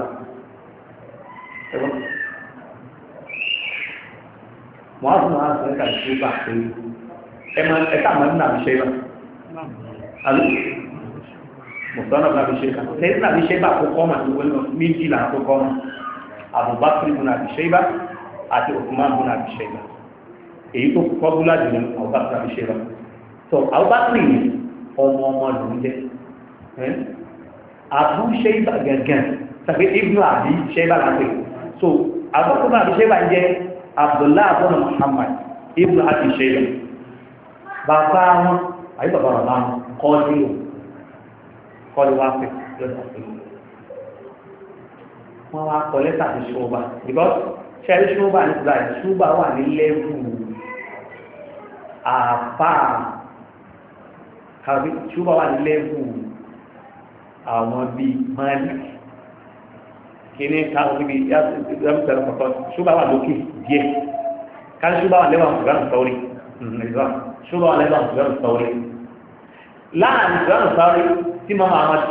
mọ̀ á fún wọn sọ lẹ́tà sí ṣọ́bà pé ẹ̀ka àmà nínú àbíṣẹ́ ibà alú mọ̀sánà bí àbíṣẹ́ ibà tẹ́sí àbíṣẹ́ ibà kó kọ́mà tó wọ́n méjì là tó kọ́mà Abubakar bí àbíṣẹ́ ibà àti Uthman bí àbíṣẹ́ ibà èyí tó kọ́búlá jùlọ Abubakar àbíṣẹ́ ibà so Abubakar yìí ọmọ lòún jẹ́ àbúṣẹ́ ibà gẹ̀gẹ̀ tàbí ibnu àbíṣẹ́ ibà lápẹ́ so Abubakar àbíṣẹ́ ibà jẹ́ Abdullah ibn Muhammad ibnu àbíṣẹ́ ibà bàbá wọn àyí bàbá bàbá wọn kọ́lé wá pẹ̀ lọ́dọ̀ pé wọ́n wá kọ́ lẹ́tà sí ṣọ́ọ̀bà because ṣẹ́rí ṣọ́ọ̀bà ní ìgbà ṣọ́ọ̀bà wà ní lẹ́wù àpá àbí ṣọ́ọ̀bà wà ní lẹ́wù àwọn bíi mali kíní káwọn níbi yàtọ̀ pọ̀pọ̀ ṣọ́ọ̀bà wà lókè díẹ̀ ká ṣọ́ọ̀bà wà lẹ́wà ṣùgbọ́n sọ́ọ́rí ṣúgbọ́n alẹ́gbà ṣùgbọ́n sọ́rí láàrin ṣùgbọ́n sọ́rí tí mọ́ máa wọ́n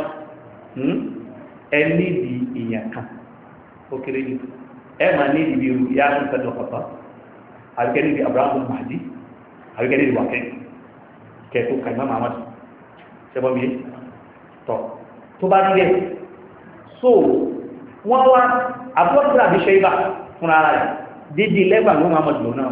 ẹni di èèyàn kan ó kéré ní ẹ ma ní ìbí irú yá ń sẹ́dọ̀ pọ̀pọ̀ àríkẹ́ níbi Abraham Mahdi àríkẹ́ níbi wàkẹ́ kẹ́kọ́ kàìmọ́ máa wọ́n ṣẹbọ́ mi tọ́ tó bá nílẹ̀ so wọ́n wá àbúrò àbí ṣe ibà fún ara rẹ̀ dídí lẹ́gbà ló máa mọ̀dùn náà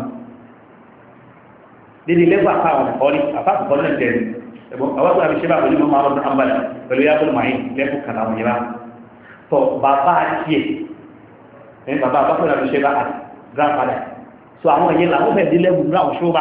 dídí lẹ́gbà fáwọn ọ̀kọ́rí àfáàkùkọ́ náà tẹ̀lé àbúrò àbí ṣe ibà pẹ̀lú mọ́ máa mọ̀dùn àmbàlẹ̀ pẹ̀lú yàgò màáyìn lẹ́kùn kan àwọn ìlà tọ̀ bàbá tiẹ̀ ẹ̀yìn bàbá àbúrò àbí ṣe ibà grandfather so àwọn èyí làwọn fẹ́ dí lẹ́gbùn náà ṣóbà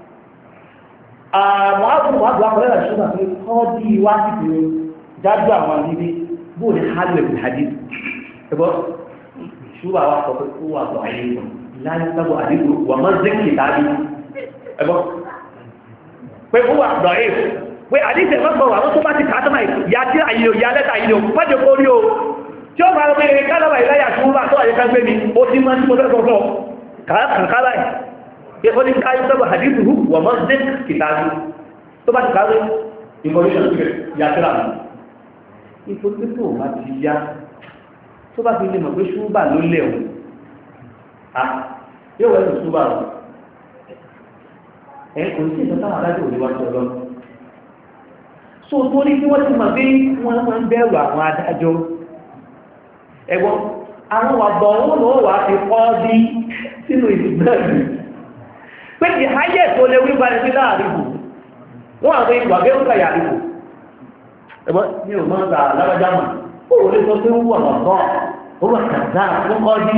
àwọn àbúrò àkọlẹ́rẹ̀ ṣóbà pé kọ́ bí wá sí pé dájú àwọn níbi bóòlì hálùwẹ̀ hadith ẹgbọ́ ṣúwà wá sọ pé kó wà bọ̀ ayé wọn láyé sábọ̀ àdígbò wà mọ́ zẹ́kì tàbí ẹgbọ́ pé kó wà bọ̀ ayé pé àdíṣẹ́ mọ́gbọ̀ wà tó bá ti kàátọ́mà ìyá tí àyè òyà lẹ́ta ìlò pẹ́jọ kórí o tí ó máa rẹ̀ kálọ́wà ìláyà ṣúwà tó àyè ká gbé mi ó ti máa tí mo fẹ́ sọ́kọ́ kàkàrà ẹ̀ pé ó ní káyé sábọ̀ àdígbò wà mọ́ zẹ́kì tàbí tó bá ti kàwé information yàtìrà ìfòsí tó bá ti yá tó bá fi lè mọ̀ pé ṣúgbà ló lẹ̀ ọ̀ yóò wẹ́ lò ṣúgbà rọ̀ ẹ̀ kò sí ìtọ́ta àdájọ́ òníwájú ọlọ́ so tó ní kí wọ́n ti mọ̀ pé wọ́n máa ń bẹ̀rù àwọn adájọ́ ẹgbọ́n àwọn àgbọ̀ wọn lọ́wọ́ wà ti kọ́ bí sínú ìdìbẹ̀rù pé ìháyẹ̀ tó lè wí balẹ̀ sí láàrin wọ́n àwọn ìgbà bẹ́ẹ̀ ń kàyà ìbò ẹgbọ́n ní o máa ń gba alábájá mọ̀ ó lè sọ pé wọ́n wà bọ́ ó wà kàdá ó kọ́ jí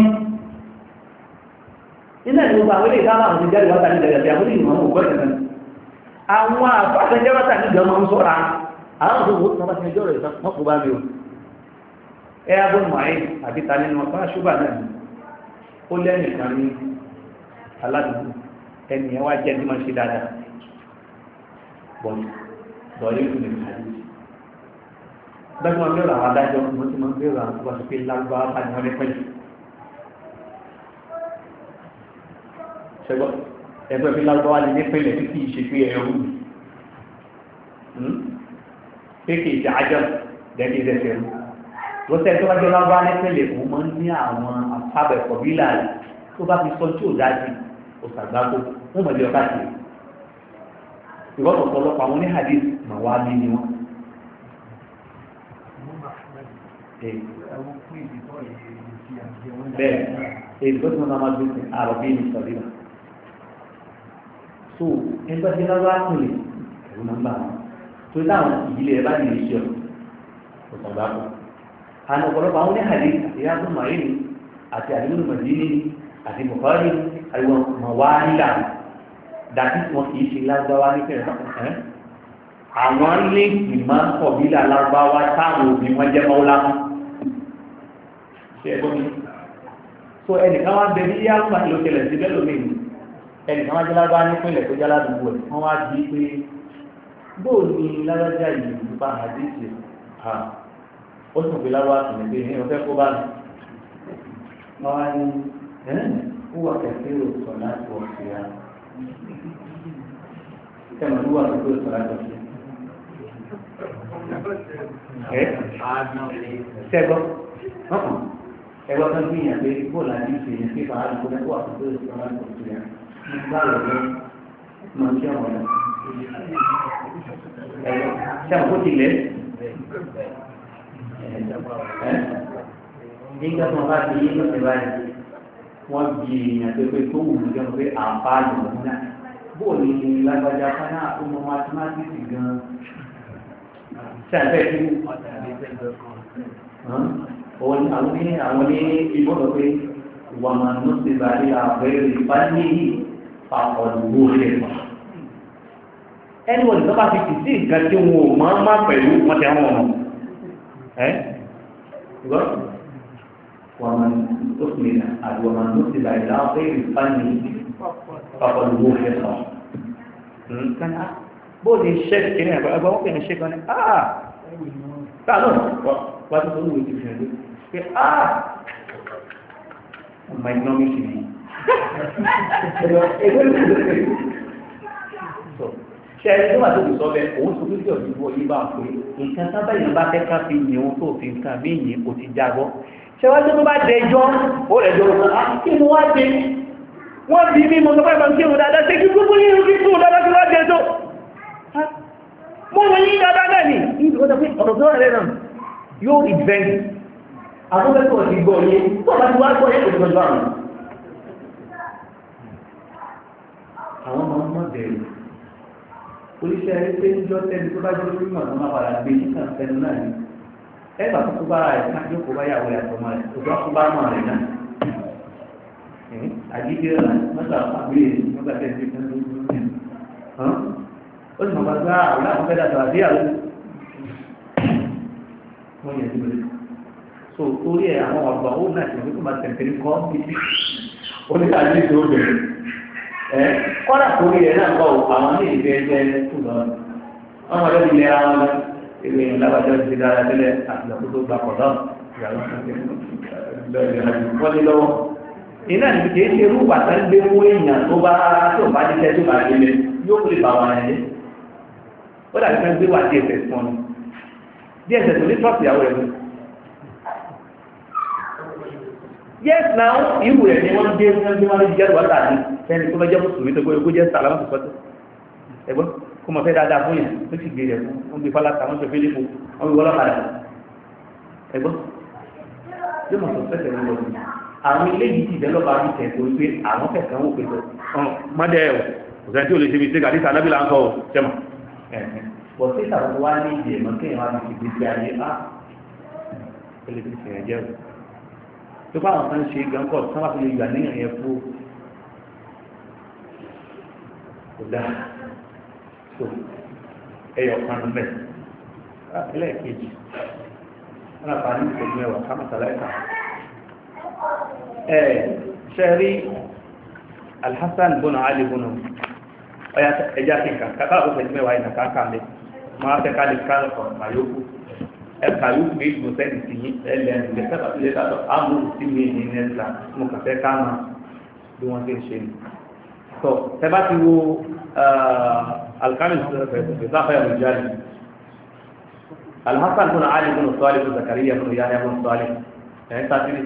nílẹ̀ ní gbogbo àwọn ilé ìdáhùn àwọn ti jáde wáta ní ìdẹ̀gẹ̀ àwọn ìmọ̀ àwọn ògbọ́ ìdẹ̀gẹ̀ àwọn àfáàtẹ̀jẹ́ wáta ní ìjọba ń sọ́ra àwọn òṣèlú tó bá ti ẹjọ́ rẹ̀ wọ́n kò bá mi o ẹ abọ́ mọ̀ẹ́ àbí ta nínú ọ̀pá ṣúgbà náà ni ó lẹ́nìkan ní aládùúgbò ẹni ẹ wá jẹ́ ní máa ṣe dáadáa bọ̀dọ̀ yóò lè kàrí bẹ́ẹ̀ wọ́n bẹ̀rẹ̀ àwọn adájọ́ wọ́n ti máa ń bẹ̀rẹ̀ àwọn tó pé lágbàá bá ní wọ́n lè pẹ̀lú ṣẹgbọ́n ẹgbẹ́ fi lágbàá lè ní pẹ̀lẹ̀ tí kìí ṣe pé ẹ̀rù pé kìí ṣe àjọ dẹ́kì ìdẹ́sẹ̀ rú lọ́sẹ̀ tó bá jẹ́ lágbàá ní pẹ̀lẹ̀ òun máa ń ní àwọn afábẹ̀kọ̀ bílà rẹ̀ tó bá fi sọ tí ò dájú òṣàgbákò wọ́n mọ̀ lé ọkà sí ìwọ́n ọ̀pọ̀lọpọ̀ àwọn ní hadith ma wá ní ni wọ́n bẹ́ẹ̀ èyí tó tí wọ́n máa gbé àrọ̀bí ní sọ̀rọ̀ so ẹgbẹ́ tí lọ́wọ́ àkùnlé ẹ̀rù máa ń bà wọ́n tó dáhùn ìdílé ẹ̀ bá ní ìṣẹ́ ọ̀sọ̀gbàpọ̀ àwọn ọ̀pọ̀lọpọ̀ àwọn ní hadith àti yàtọ̀ màrín àti àdúgbò màdínì àti Bukhari àríwọ̀n ma wá nílà dàbí wọn kìí ṣe lágbáwá ní fẹ́rẹ̀ náà àwọn léèkì máa ń pọ̀ bí lágbáwá táwọn òbí wọn jẹ́ mọ́lá fún ṣe ẹgbọ́n mi so ẹnìkan wá bẹ bí yá ló ló tẹlẹ̀ sí bẹ́ẹ̀ lómi ẹnìkan wá jẹ́ lágbáwá nípìnlẹ̀ tó jẹ́ ládùúgbò ẹ̀ wọ́n wá di pé bóò ní lágbájá yìí nípa àdéhìí ó sì pé lágbáwá sì ní pé ní ọ̀fẹ́ kó bá mi wọ́n wá ní ó wà kẹfẹ́ òsọ̀ láti wọ̀ sí ya kama dua itu salat sego ego kan punya dari bola di sini kita harus punya waktu itu salat ya kalau manusia mana siapa pun tidak jika semua ini terbaik wọ́n bí ìyàn pé tó wù ní jẹun pé àǹfààní òun náà bóò ní lágbàjá fáná ọmọ mathematics gan ṣàfẹ́ tí àwọn ní ìbọ̀dọ̀ pé wà máa ń ṣe bàálí àbẹ̀rẹ̀ ìfàní pàpọ̀lùwò rẹ̀ pa ẹni wọ́n ní sọ́pàá fi kì sí nǹkan tí wọn ò máa má pẹ̀lú wọn tẹ́ wọn ومن أثمن ومن نسب إلى غير الفن فقد وفق كان بودي الشيخ كنا أبغى ممكن الشيخ كان تعالوا وتقولوا يجي ما ينامي شيء ṣe ẹni tó bá tó sọ bẹ òun tó fi ọdún bọ yìí bá pé nǹkan sábà yẹn bá fẹ́ ká fi yìn òun tó fi nǹkan mí yìn kò ti jábọ́ ṣe wá tó bá dẹjọ́ ó rẹ̀ jọ ọ̀rọ̀ kí mo wá dé wọ́n bí mí mo sọ pé ẹ̀bọ̀n kí mo dáadáa ṣe kí gbogbo yìí rí fún dáadáa tí wọ́n dé tó mo wọ́n yí dáadáa náà ní ìdíkọ́ta pé ọ̀rọ̀ tó rẹ̀ náà yóò invent àbúkẹ́kọ̀ọ́ ti gbọ́ yé tó bá ti wá gbọ́ yé kò tó jọ àwọn ọmọ bẹ̀rù oníṣẹ́ ẹni pé ń jọ tẹ́ni tó bá jẹ́ orí mọ̀ tó máa padà gbé nígbà tẹnu náà ni ẹgbà tó bá rẹ̀ ká jókòó bá yàwó yàtọ̀ mọ́ rẹ̀ òjò tó bá mọ̀ rẹ̀ náà àjíjẹ́ rẹ̀ mọ́tà àgbé mọ́tà tẹ́ni tó ń lò ó sì mọ̀ bá gbá àwọn àwọn fẹ́ dàtọ̀ àbí àwọn wọ́n yẹ síbẹ̀ so torí ẹ̀ àwọn ọ̀gbà ó náà ti wọ́n máa tẹ̀lé kọ́ bíbí oníkàájú tó bẹ̀rẹ̀ kọ́nà torí ẹ̀ náà kọ́ àwọn ní ìfẹ́ ẹgbẹ́ tó lọ wọ́n máa lọ́dún ilẹ̀ ara wọn ilé ìrìn lábàjọ́ ti dára tẹ́lẹ̀ àti ìyàwó tó gba pọ̀dọ́ ìyàwó wọ́n ní lọ́wọ́ iná ní kìí ṣe irú bàtà ń gbé mú èèyàn tó bá jíṣẹ́ tó bá délé yóò kó lè bá wọn ẹ̀yẹ ó dàbí fẹ́ gbé wà DSS fún ni DSS ò ní trọ́ọ̀tì ìyàwó rẹ̀ mú yes now irú rẹ̀ ni wọ́n gbé wọn ní jẹ́ wàtà ní ẹni tó bá jẹ́ mùsùlùmí tó gbé jẹ́ sàlámà tó sọ́tọ̀ ẹgbọ́n kó mọ̀ fẹ́ dáadáa fún yẹn tó sì gbé rẹ̀ fún wọn gbé fálátà wọn tó fẹ́lẹ́ fún wọn gbé wọ́lọ́pàá rẹ̀ ẹgbọ́n yóò mọ̀ tó fẹ́sẹ̀ lọ lọ́dún àwọn ilé yìí ti dẹ́lọ́pàá bí tẹ̀ tó pé àwọn fẹ̀sẹ̀ wọn pè tó mọ́dẹ̀ ẹ̀ òṣèlú tí ò lè ṣe bí ṣe gàdí sàlábì là ń sọ ṣẹ́mọ̀ bọ̀ sí ìtàwọn wá ní ìdí ẹ̀mọ́ kéèyàn wá fi gbé sí ayé á ẹlẹ́ fi ṣe ẹ̀jẹ̀ rẹ̀ tó bá àwọn kan ṣe gan pọ̀ tí wọ́n bá fi lè gbà níyàn yẹn fún kò dáa so ẹyọ kan mẹ́ ẹlẹ́ẹ̀kejì wọn àpá ní ìṣẹ́jú ẹwà ká mọ̀tàlá ẹ̀ka ṣẹ́rí Al-Hasan bọ́nà Ali bọ́nà ọya ẹjá kí nǹkan kàkà ó ṣẹ́jú mẹ́wàá ìnà káàkà lẹ́ máa fẹ́ ká lè ká lọ́kọ̀ àyókù ẹ̀ka yóò fi ìgbò sẹ́ni sí ẹlẹ́nu lẹ́sẹ̀kà tó lè dàtọ̀ ámúrù sí mi ní nẹ́sà mo kàn fẹ́ ká máa bí wọ́n ti ń ṣe ni so tẹ bá ti wo alkamil ìzáfẹ́ ìrìnjáde Al-Hasan bọ́nà Ali bọ́nà Salih bọ́nà Zakariya bọ́nà Yahya bọ́nà Salih ẹ̀yìn tàbí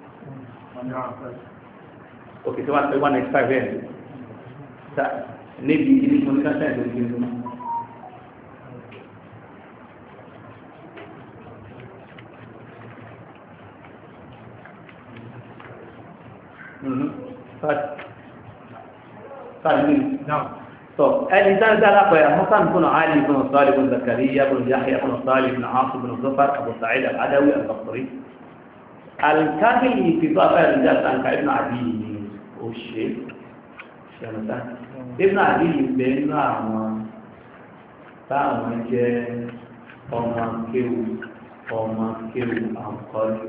òkè tí wọ́n next time ẹ̀ níbi ilé communication tó ti ń lọ ẹni dáadáa pẹ̀lú Hasan bin Ali bin Salih bin Zakariya bin Yahya bin Salih bin Asim bin Zufar Abu Sa'id al-Adawi al-Basri al-Kamil fi Dhafa al-Rijal tanka Ibn Abi Oṣe ṣẹlẹ̀ta Ibn Abi bẹ̀ nínú àwọn táwọn jẹ́ ọmọ kéwù àǹkọ́lù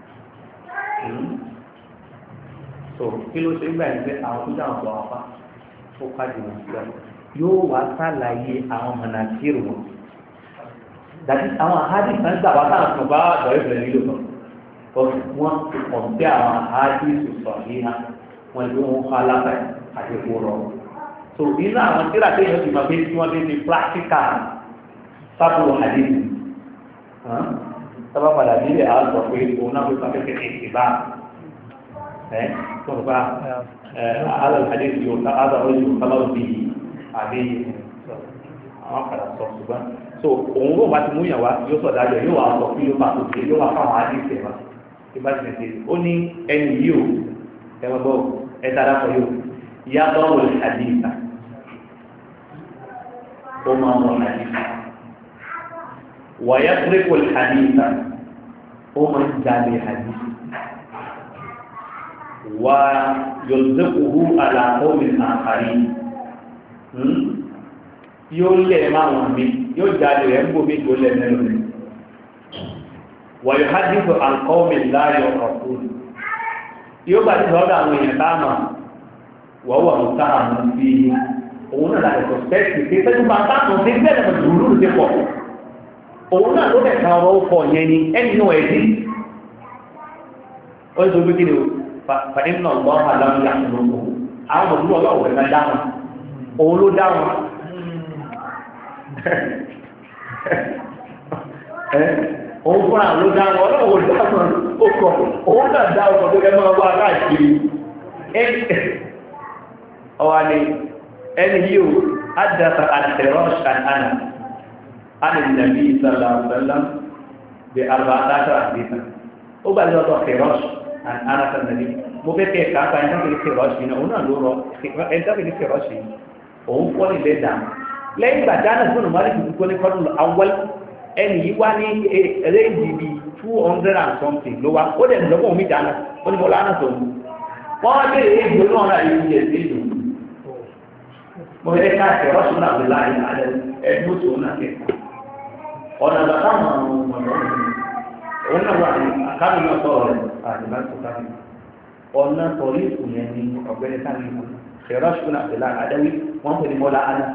so kí ló ṣe gbà ẹgbẹ́ àwọn tó dáhùn bọ̀ apá ó kájú wọn sílẹ̀ yóò wá sàlàyé àwọn mọ̀nàkìrì wọn dàbí àwọn àhádì kan gbà wá táwọn kan bá dọ̀rẹ́ bẹ̀rẹ̀ nílò lọ wọ́n ti kọ̀ǹpẹ́ àwọn àhádì sọ̀rọ̀ yìí hàn wọ́n ló ń kọ́ alábẹ́ àti ìwòrọ̀ so inú àwọn tíra tó yẹ kí wọ́n fi tí wọ́n fi ní practical sábúrò àdéhùn sábà padà nílẹ̀ àwọn sọ pé òun náà fi pàṣẹ ìbá tọ́gbà alàlhàdé tí ó tààdà ojú kọlọ́rù bí àbí àwọn padà sọ ṣùgbọ́n so òun ló bá ti mú ìyàwó yóò sọ dájọ́ yóò wà sọ fún yóò bá tó ṣe yóò wà fáwọn àdìsẹ̀ wa tí bá ti ṣe ó ní ẹni yìí ó ẹgbẹ́ ẹta dákọ̀ yóò yá bọ́ọ̀lù àdìsà ó máa wọ àdìsà wàyà pírípò àdìsà ó máa ń jalè àdìsà ويلزقه على قوم آخرين yóò lẹ̀ máa wọ̀n mi yóò jáde rẹ̀ ń gbò mí tó lẹ̀ mẹ́rin rẹ̀ wọ̀nyí hajjífò àkọ́ọ̀mì láàrin ọ̀pọ̀ yóò bá ti sọ́dọ̀ àwọn èèyàn táàmà wọ́wọ́ àwọn táàmà sí òun náà láti sọ̀spẹ́kì pé pẹ́lú bá táàmà sí bẹ́ẹ̀ lọ́mọ dùrú ti pọ̀ òun náà ló bẹ̀ ká ọ̀rọ̀ ọkọ̀ yẹn ni ẹni náà ẹ̀dí ó ń sọ pé kí ni fàínà ọlọ́run aláwọ̀ yàtọ̀ àwọn ọmọdé ọlọ́wọ̀ ẹ̀mẹ́ dáhùn òun ló dáhùn òun fúnra ló dáhùn ọlọ́wọ̀ dáhùn ọkọ̀ òun náà dáhùn ọkọ̀ tó kẹ́ máa wá láàkiri ọwà ni ẹni yíò adàfà àtẹ̀rọ̀ ṣàtàna alìnàbí ìsàlàmùsàlám bí àbátáṣà àdìsàn ó gbà lọ́dọ̀ fèrọ́ọ̀ṣì anáta nàbí mo fẹ́ kẹ́ ẹ̀ka àgbà ẹ̀ńtà fèrè fèrọ́ọ̀ṣì náà òun náà ló rọ ẹ̀ńtà fèrè fèrọ́ọ̀ṣì òun kọ́ nílẹ̀ dà lẹ́yìn ìgbà tí anáta fún ọmọdé tuntun kọ́ ní kọ́dún awọ́l ẹni yìí wá ní ẹlẹ́yìn bíi 200 and something ló wá ó dẹ̀ ǹjọ́ fún mi dáná ó ní mo lánà tó ní wọ́n á bẹ̀rẹ̀ èyí ló náà láyé ìyẹ̀ sí ìlú mo fẹ́ ká fèrọ́ọ̀ṣì náà lè láyé ẹ̀dùn tó náà kẹ́kọ̀ọ́ ọ̀nà bàbá àwọn ọmọ òun náà wà ní àkáàbì náà sọ̀rọ̀ rẹ̀ àdìbá tó káàbì ọ̀nà tọ̀rí ìkùn yẹn ní ọ̀gbẹ́ni káàbì ìkù ṣẹ̀rọ ṣùgbọ́n àbẹ̀là àdáwí wọ́n pè ní mọ́lá ánà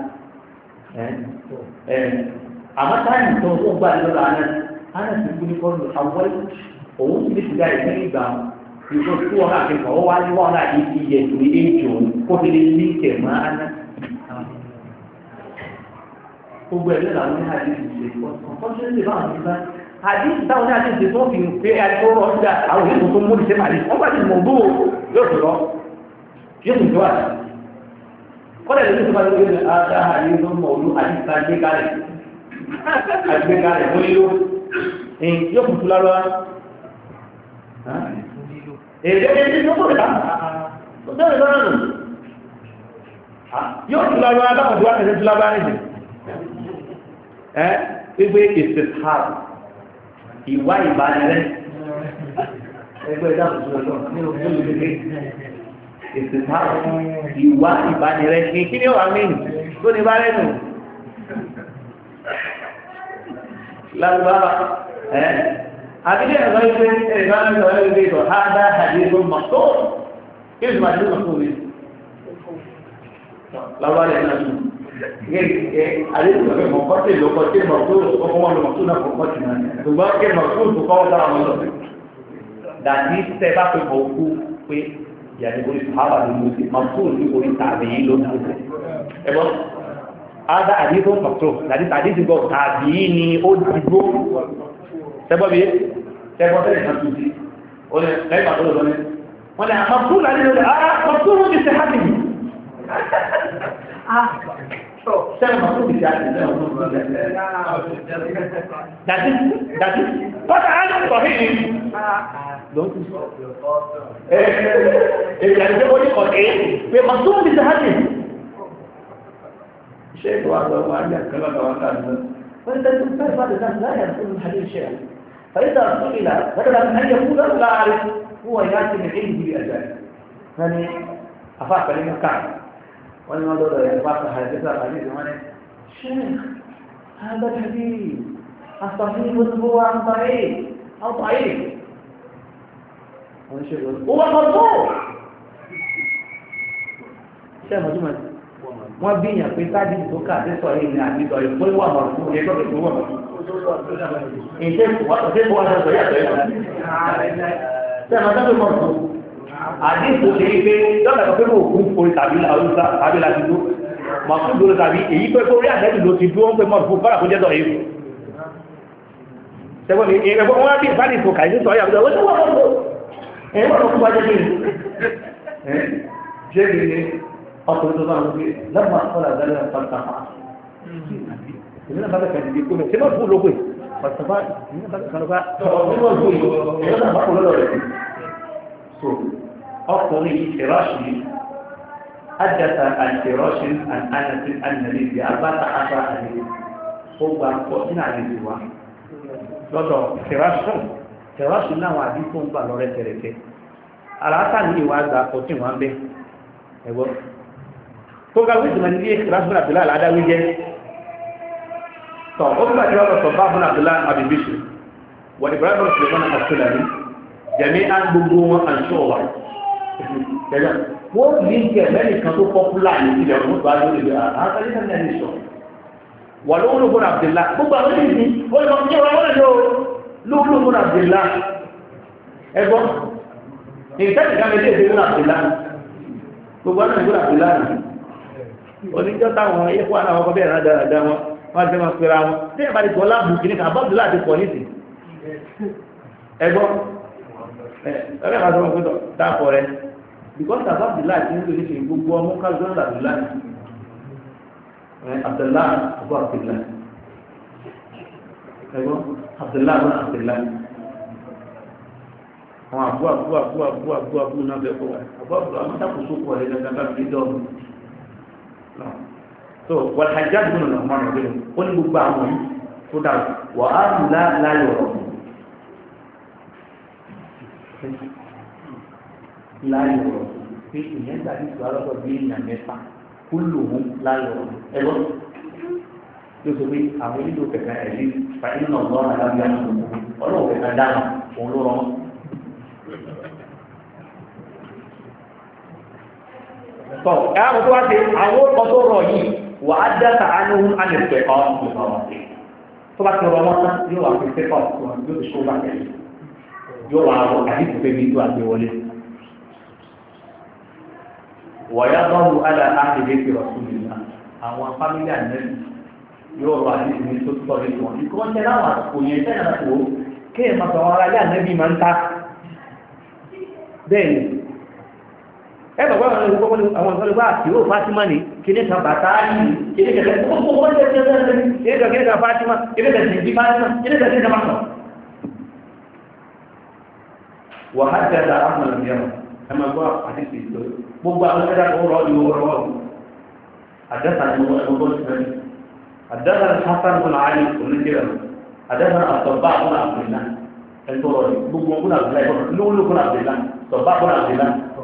àmọ́ táyì tó tó gbà lọ́la ánà ti kú ní kọ́lù àwọn òun ti ní ṣùgbà ìpín ìgbà ìgbó tí wọn náà fi kàn ó wá ní wọn náà yìí ti yẹ ìwé èjò kó fi lè ní ìkẹ̀mọ́ ánà gbogbo ẹ̀lẹ́ làwọn ní àdéhùn ṣe ọ̀pọ̀ṣẹ́lẹ̀ bá wọn nígbà àdéhùn táwọn ní àdéhùn tó fi pé ẹ̀kọ́ ọ̀dà àwọn ìlú tó mú ìṣẹ́ màrí wọ́n bá ti mọ̀ bó yóò tó lọ yóò tó tó àti kọ́lẹ̀ lórí tó bá tó gbé àdá àdéhùn tó mọ̀ olú àdéhùn tá gbé kalẹ̀ mọ́ lílo yóò kùtù lọ́wọ́ èdè tó kọ̀ lẹ́ta tó tẹ́lẹ̀ lọ́rùn yóò kùtù lọ́wọ́ adáwọ̀ tó wá tẹ̀sẹ̀ tó lábára nìyẹn wípé ìsìtàr ìwà ìbánirẹ́ ẹgbẹ́ ìdáàbòsí ọ̀dọ́ ní ojú ìgbé ìsìtàr ìwà ìbánirẹ́ ní kí ní ọ̀wà mìíràn tó ní bá rẹ̀nù lágbára àbílẹ̀ ẹ̀rọ ìgbé ẹ̀rọ ìgbé ìtọ̀ hádá àdígbò mọ̀tò kí ní ìsìtàr mọ̀tò rí lágbára ẹ̀ náà àdéhùn ìgbàgbé mọ̀kọ́tì lókọ́tì mọ̀tò ọkọ̀ wọn lọ́mọ̀tò náà kọ̀kọ́tì náà ṣùgbọ́n kí mọ̀tò tó kọ́ dára wọn lọ. dàbí tẹ́ bá pé mọ̀ kú pé ìyàtọ̀ orí sàhábà ló mú sí mọ̀tò ní orí tàbí yìí ló mú sí. ẹ bọ́ ada àdéhùn mọ̀tò tàbí ti gbọ́ tàbí ni ó dìgbò tẹ́gbọ́ bí tẹ́gbọ́ tẹ́lẹ̀ náà tún sí ó ní lẹ́yìn pàtó lọ́dọ́ ní wọ́n ní mọ̀tò láti lọ́dọ̀ mọ̀tò ló ti ṣe hàbì sẹ́wọ̀n máa tó fi jáde sẹ́wọ̀n tó fi jáde. Dàtí bọ́tà á ní sọ̀hí ni. Ló ń tún sọ. Èyí àti ó ní ọ̀dẹ́ pé máa tó fi jáde. Ṣé ìwà àgbà ní àkàlà àwọn káàdì wọ́n ní tẹ́tí fẹ́ẹ́ bá dẹ̀dá láyé àti olùhàdí ṣe à. فإذا سئل بدل أن يقول لا أعرف هو يأتي من عنده بأجل. يعني أفاق لنا كعب وأنا أقول له بعض الحديث وانا شيخ هذا الحديث الصحيح هو عن ضعيف أو ضعيف هو مرفوع شيخ مجمع wọ́n bí yàn pé sáàdì tó kà sí sọ yìí ní àbídọ̀ ìpó ìwà mọ̀rún ní ẹgbẹ́ tó wà mọ̀rún ìṣẹ́ ìwà sọ yàtọ̀ yìí sẹ́ẹ̀mọ̀ tó mọ̀rún àdínkù ṣe é pé lọ́nà kan pé mo kú orí tàbí láti dúró mà fún dúró tàbí èyí pé kó rí àdẹ́bì ló ti dúró ń pè mọ̀rún fún bára kó jẹ́ sọ yìí sẹ́gbọ́n ni ẹgbẹ́ wọn bí ìbáni tó kà sí sọ yàtọ̀ wọ́n tó wà mọ̀rún ẹ̀yìn wọ́n fún wájẹ́ kí ni ọkùnrin tó máa ń gbé lọ́pọ̀ àkọlà ìdálẹ́ pàtàkì ìdílé bá bẹ̀rẹ̀ kẹ́kẹ́ kó mẹ́ ṣe máa fún olóògbé pàtàkì ìdílé bá bẹ̀rẹ̀ kẹ́kẹ́ ọ̀rọ̀ ìdílé náà bá kó lọ́dọ̀ rẹ̀ so ọkùnrin ìṣẹ̀rọ̀ṣì àjàtà àìṣẹ̀rọ̀ṣì ànàtì ànàlì ìdí àbáta àṣà àlè ó gba pọ̀ sínú àlejò wa lọ́dọ̀ ìṣẹ̀rọ̀ṣì náà wà bí tó ń gbà lọ́rẹ́ tẹ̀rẹ̀tẹ̀ àlàáfà ní ìwà àgbà pọ̀ tí wọ́n bẹ́ ẹ̀gbọ́n tó ga wíjì máa ní ilé ìkìlásùn àbdùlá àládáwí jẹ́ tọ́ ó bí bàtí wọ́n sọ bá fún àbdùlá àbìbíṣù wọ́n ìbúrábọ̀ Suleiman àṣùlàní jẹ̀mí á gbogbo wọn àṣọ wà wọ́n ní kí ẹ̀mẹ́rin kan tó pọ́pùlà ní ilẹ̀ ọ̀run bá lórí rẹ̀ àtàlẹ́ náà ní sọ wà lóòrùn fún àbdùlá gbogbo àwọn ìdí ó lọ sí ọ̀rọ̀ wọn lọ lóòrùn fún àbdùlá ẹgbọ́n gbogbo àwọn ìgbóra àbúlá rẹ̀ oníjọ́ táwọn ẹ̀kọ́ àwọn ọkọ̀ bẹ̀rẹ̀ dáadáa wọn wọ́n ti máa pèrà wọn tí ẹ̀bá ti gbọ́ láàbù kìíní kan àbábùlá àti pọ̀ nìsí ẹgbọ́ ẹgbẹ́ máa sọ wọn pé dáàpọ̀ rẹ̀ because àbábùlá àti nítorí ní ṣe gbogbo ọmọ kájọ́ àbúlá Abdullah àbọ̀ Abdullah ẹgbọ́ Abdullah àbọ̀ Abdullah àwọn àbú náà bẹ̀ fún wa àbú àmọ́tàkùsù pọ̀ lẹ́nu ẹgbẹ́ fi dọ́ọ̀mù so wọ́n Hajjaj bin Nu'man ọ̀dọ́ ó ní gbogbo àwọn yìí tó dà wà á lù láyọ̀ rọ̀ láyọ̀ rọ̀ pé ìyẹn gbà ní ìtura lọ́dọ̀ bí èèyàn mẹ́fà kúlù hún láyọ̀ rọ̀ ẹ̀rọ yóò sọ pé àwọn onílò kẹ̀kẹ́ ẹ̀rí fàyín náà lọ́wọ́ àdábíyá ọlọ́wọ́ kẹ̀kẹ́ dáhùn òun ló rọ̀ tọ́ ẹ̀rọ tó wá sí àwọn ọkọ̀ tó rọ̀ yìí wà á dáta ánúhùn ánìfẹ́ ọ̀hún tó bá ti rọ wọn tán yóò wà fún pépà yóò fi ṣó bá tẹ̀lé yóò wà rọ àdìsí pé bí tó àgbé wọlé wọ̀yá bọ́ọ̀lù alẹ́ àdìdé ti rọ̀ sùn nìyà àwọn fámílì ànẹ́bí yóò rọ àdìsí ní tó tọ́ lé wọn ìkọ́ ń tẹ́ láwọn àsìkò yẹn tẹ́ náà tó kéè máa sọ wọn ara yá ànẹ́bí máa ń ta bẹ́ẹ̀ ni ẹ bàbá àwọn ìfọwọ́lẹ́ bá àti yóò Fátímà ní kíní kan bàtà yìí kíní kẹ̀kẹ́ gbogbo wọn tẹ́ tẹ́ tẹ́ kíní kan Fátímà kíní kẹ̀kẹ́ bí Fátímà kíní kẹ̀kẹ́ kan máa wà á jẹ́ àdá àmàlà ìyàwó ẹ máa gbọ́ àdìsí ìtọ́ gbogbo àwọn ẹ̀dá tó rọ́ ní owó rọ́ àdẹ́sà ní ọgbọ́ ìsẹ́ni àdẹ́sà ní Hasan bin Ali oníkẹ́rẹ́ àdẹ́sà ní àtọ̀bá àbúrò àbúrò ẹ̀tọ́ rọ̀ gbogbo ọgbọ́n àbúrò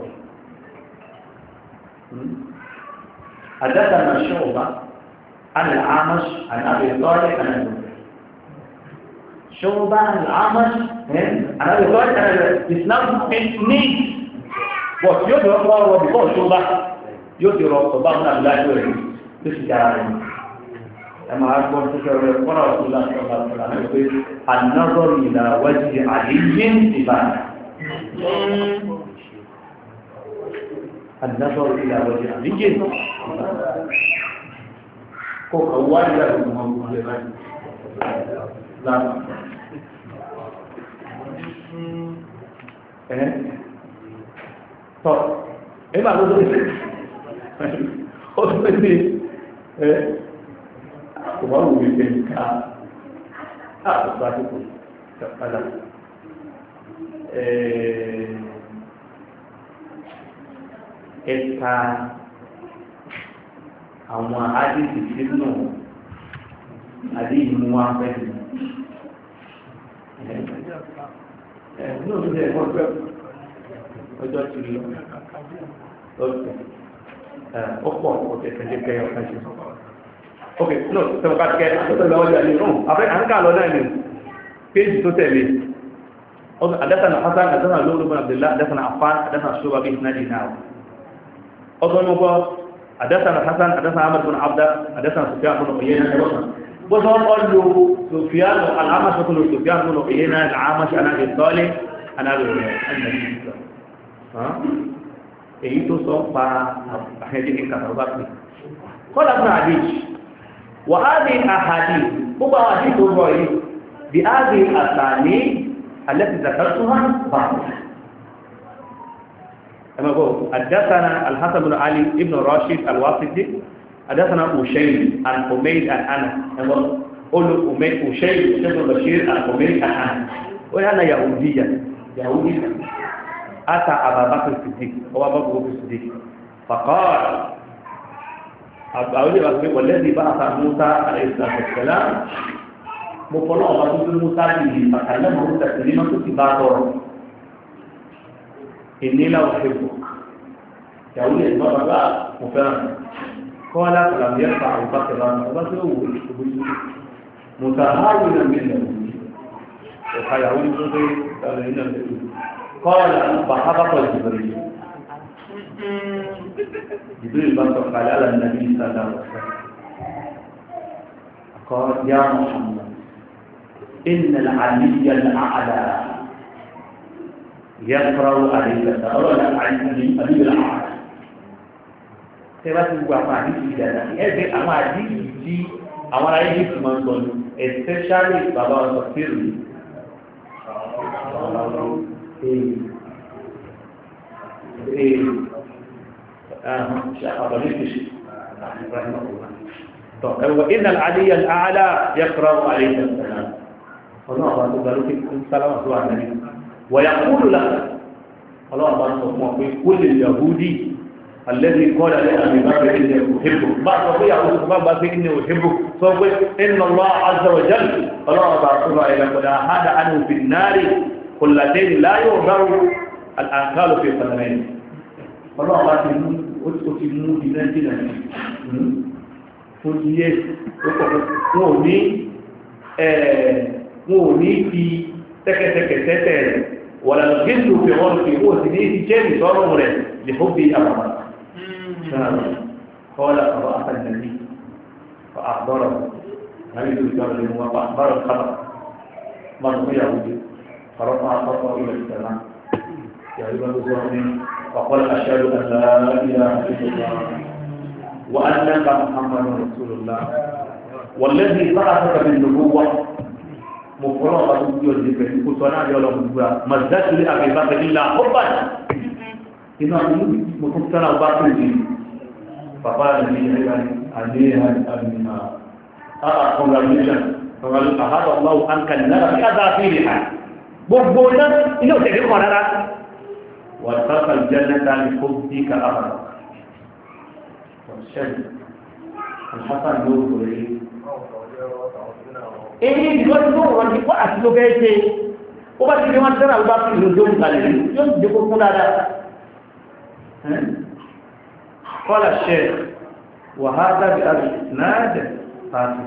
حدثنا شعبة عن الأعمش عن أبي صالح عن أبي شعبة عن الأعمش عن أبي صالح عن الإسلام نيت بس يوتي رفضه وبيقول شعبة يوتي رفضه من الله يوري تشجعني أما أكبر تشجعني قرأ رسول الله صلى الله عليه وسلم النظر إلى وجه علي عبادة النظر إلى وجه علي كوك أول لا يمكن لا طب إيه بعد ذلك أصبحت أخبره بك أصبحت هذا ẹ̀ka àwọn àdìsí sínú àdìmú wa fẹ́ẹ́ ní òṣìṣẹ́ ẹ̀kọ́ pẹ́ ọjọ́ ti lọ lọ́sẹ̀ ọ̀pọ̀ ọ̀kẹ̀kẹ̀kẹ̀ ọ̀kan ṣe ok no tẹ̀wọ̀n ká kẹ́ àtọ́tẹ̀ lọ́wọ́ jà ní ọ̀hún afẹ́ àǹkà lọ náà ní péjì tó tẹ̀lé حدثنا حسن حدثنا لؤلؤ بن عبد الله حدثنا عفان حدثنا شعبة بإسناد نحو أظن حدثنا حسن حدثنا عمرو بن عبد حدثنا سفيان بن عيينة وصار قال له سفيان الأعمش وكل سفيان بن عيينة الأعمش عن أبي صالح عن أبي النبي ها èyí tó sọ pa àhẹ́dì ní kàtàkùn bá pè kọ́lá fún àdíjì wà á ní àhàdì gbogbo àwọn àdíjì tó rọ̀ yìí bí á ní àtàní التي ذكرتها بعض أما هو حدثنا الحسن بن علي ابن راشد الواسطي حدثنا أشيل عن حميد عن أنس أما قول أميد أشيل ابن بشير عن حميد عن أنس وأنا يهودية أتى أبا بكر الصديق هو أبا بكر الصديق فقال والذي بعث موسى عليه الصلاة والسلام mo fọlọ́ ọba tó gbé musa bìí pàtàkì mọ́ tẹ̀sílì máa tó ti bá tọrọ ìnílá òfin bò ìyàwó lè bá bàbá mo fẹ́ràn kọ́ ọ́ láti làbí ẹ̀fà àwùbá tẹ̀lá ọba tó wù ú ìṣòwò yìí musa háwù náà mi lẹ̀ wù ẹ̀ka ìyàwó ní tó dé ìtàlẹ̀ yìí náà lẹ́yìn kọ́ ọ́ là ń bá hábàtọ̀ ìjìbìrì jìbìrì bá sọ kàlẹ́ àlà nàbí ìsàlẹ̀ àwùjọ kọ́ yá Muhammad إن العلي الأعلى يقرأ عليك أولا العلي الأعلى سيبقى تقول أما عديث إذا إذا أما عديث دي أما عديث من دون especially بابا وصفير رحمه الله وإن العلي الأعلى يقرأ عليك السلام ọlọ́run àwọn tó gbàlókè ń sálámà tó wà lẹ́yìn ويقول لك الله أكبر كل اليهودي الذي قال لأبي بكر إني أحبه بعد وفي أبو بكر إني أحبه فقل إن الله عز وجل الله أكبر إلى قد أحد عنه في النار قلتين لا يغفر الأنكال في قدمين الله أكبر أتمنى بنتنا فجيه wọn ò ní fi tẹ́kẹ̀tẹ́kẹ̀ tẹ́tẹ̀ rẹ̀ wọ̀lá gíńdù fi wọ́n fi ó sì ní ti jẹ́ ìsọ́rùn rẹ̀ lè fún bí àbàbà kọ́lá ọ̀rọ̀ àtàlẹ́bí fa'àbọ̀rọ̀ láyé tó ìjọ rẹ̀ mú wá bárọ̀ kábà máa tó yàwó dé farọ́pàá àpapọ̀ ilẹ̀ ìtẹ̀lá yàwó bá tó sọ ní ọ̀pọ̀lá aṣáájú aláàbíyá وأنك محمد رسول الله والذي بعثك بالنبوة مفرغة يوجد كنت أنا يوم الجبرة مزدت لأبي بكر إلا حبا إنه متفتنا باكر الجيل فقال لي عليها أبنها congratulations فقال أهد الله أنك النار كذا في رحال بقبولا إنه تجد قرارا واتقى الجنة لحبك أبدا والشد الحسن نور قريب èyí ìjọ tí wọ́n wọ́n ti kọ́ àti ló bẹ́ẹ̀ ṣe ó bá ti rí wọn tẹ́rà bá fi ìlú lóhun kalẹ̀ yóò ti dé kó fún dáadáa kọ́lá ṣe wàhálà bí i náàdẹ̀ pàtì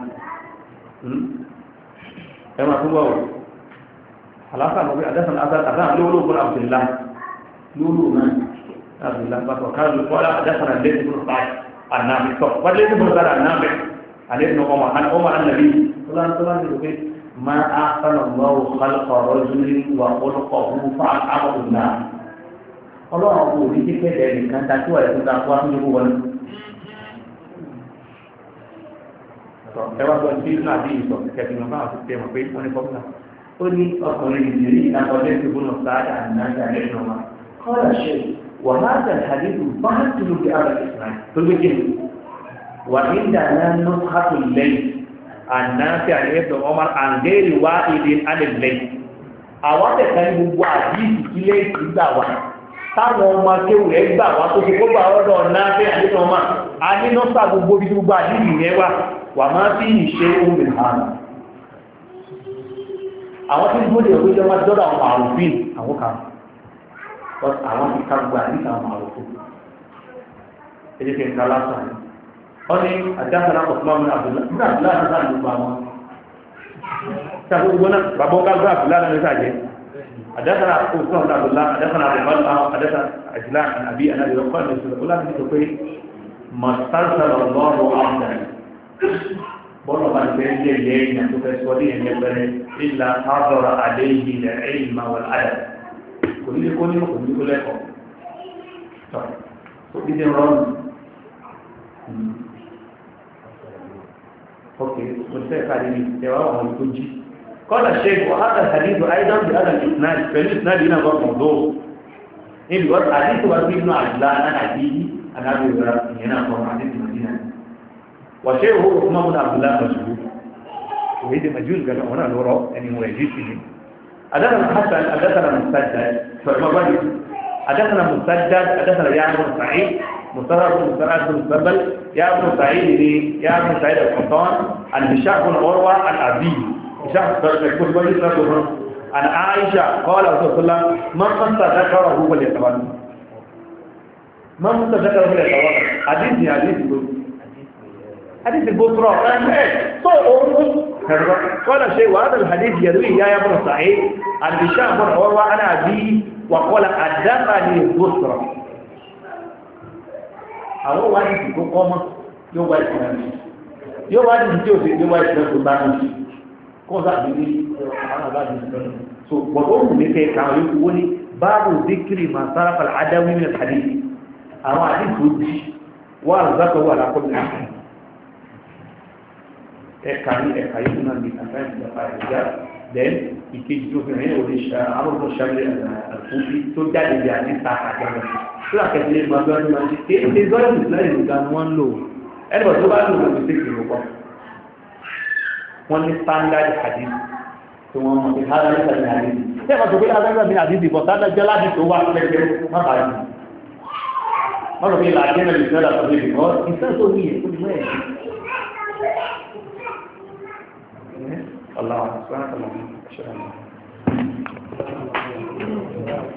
ẹmà tó wọ́wọ́ aláfà lọ́wọ́ adásán adásán lóòrùn abdullá lóòrùn náà abdullá pàtàkì káàlù kọ́lá adásán lẹ́gbẹ̀rún pàtì annabi to wale ne mun zara annabi alayhi umar annabi sallallahu alaihi wasallam ma ahsana Allah khalqa rajulin wa khulquhu fa'abudna Ọlọ́run kò ní kékeré de nìkan ta tó ẹ ta ko an jogo won to e wa ko ti na bi so ke ti ma ba te mo pe woni ko na ó ní ọkùnrin ìdírí na ko de ti bunu saada annabi alayhi umar qala shay وهذا الحديث باطل بأبا الإسلام فالوجه وعندنا نسخة الليل الناس عن ابن عمر عن غير واحد عن الليل àwọn ẹ̀kẹ́ ní gbogbo àdíìsì kí lè gbà wá táwọn ọmọ akéwù rẹ̀ gbà wá tó fi gbogbo ọ̀rọ̀ náà fẹ́ àdíjọ ọmọ anínọ́sà gbogbo bí gbogbo àdíìsì yẹn wà máa fi ìṣe omi hàn àwọn tí gbogbo ìwé jọ máa dọ́dọ̀ àwọn àrùfín àwọn kan àwọn ti ká gbogbo àdíkà àwọn àrùkú ẹjẹ́kẹ́ ìka lásán ní ọ ní àdáhàrá ọ̀pọ̀lọpọ̀ abdullahi náà ló bá wọn ṣàkó gbogbo náà bàbá ọgá gbá abdullahi náà lẹ́sà jẹ́ àdáhàrá ọ̀pọ̀lọpọ̀ abdullahi àdáhàrá àdáhàrá àjílá àbí anábìrọ̀ kọ́ ní ìṣẹ̀lẹ̀ ọlá ní sọ pé mọ̀sánsàlọ̀ lọ́rọ̀ àmì bọ́lọ̀ bá ti fẹ́ lé lẹ́yìn tó fẹ́ sọ ní ẹ̀yẹ́gbẹ̀rẹ̀ ìlà àbọ̀rọ̀ àdéhìí ilẹ̀ ẹ̀yìn máa wọ̀l kò ní kó ní kò ní kó lẹ́kọ̀ọ́ tọ́ tó dídé rọrùn ok mo tẹ́ ká lè ẹwà ọmọ ìkó jí kọ́nà ṣe kò hátà hadith aidan bí hátà ìsìnáàdì pẹ̀lú ìsìnáàdì náà bọ́ mọ̀ lóò níbi wọ́n hadith wá sí inú àjùlá náà àti alábẹ̀wẹ̀rẹ̀ ìyẹn náà kọ́ hadith madina wà ṣe ìwò òkúmọ́ mú abdullahi majuhu òwe dé majuhu gàdọ̀ wọn náà lọ́rọ̀ ẹni wọ̀ ẹ̀jí sí ni حدثنا حسن حدثنا مسدد فالمبادئ حدثنا مسدد حدثنا يا ابن سعيد مصرف بن سعد بن سبل يا ابن سعيد يا ابن سعيد القطان عن هشام بن عروه عن ابي هشام بن عروه عن عائشه قال رسول الله من ذكره فليتولى من ذكره فليتولى حديث البصرى قال شيء وهذا الحديث يرويه يا ابن سعيد عن هشام بن عروه عن ابي وقال حدثني البصرى àwọn wáyé tí kó kọ́ mọ́ yóò wáyé tí wọ́n yóò wáyé tí ó sì yóò wáyé tí wọ́n tó bá ní kó sáàbí ní àwọn àbájú ìjọba so gbọ́dọ̀ òun ní kẹ́ káwọn yóò wó ní báàbù díkìrì máa sára pàlà adáwí ní àdé àwọn àdínkù jí wà àrùzákọ̀ wà lápọ̀lù ẹ̀ka ní ẹ̀ka yóò náà ní àfáìsì ìjọba ìjà then ìkejì tó fi rìn òní àwọn olóṣàlẹ̀ àtúnfi tó jáde bí àdínkà àjọba tó àkẹ́sílẹ̀ gbàgbọ́ ní ma ṣe kéèké zọ́ọ̀lù ìsìlẹ̀ ìgbà ni wọ́n ń lò ẹgbẹ̀ tó bá lò wọ́n ti tẹ́kì lọ́pọ̀ wọ́n ní standard hadith tí wọ́n mọ̀ sí hádà nípa ní àdídì tí ẹ̀mọ̀ tó gbé hádà nípa ní àdídì bọ̀ sáájá jẹ́ láti tó wà lẹ́gbẹ́ má bàá jù wọ́n lọ bí ilà àjẹ́ mẹ́rin ìfẹ́ lọ́pọ̀ lórí ọ́ ìfẹ́ tó wí èkó ni mẹ́rin Allah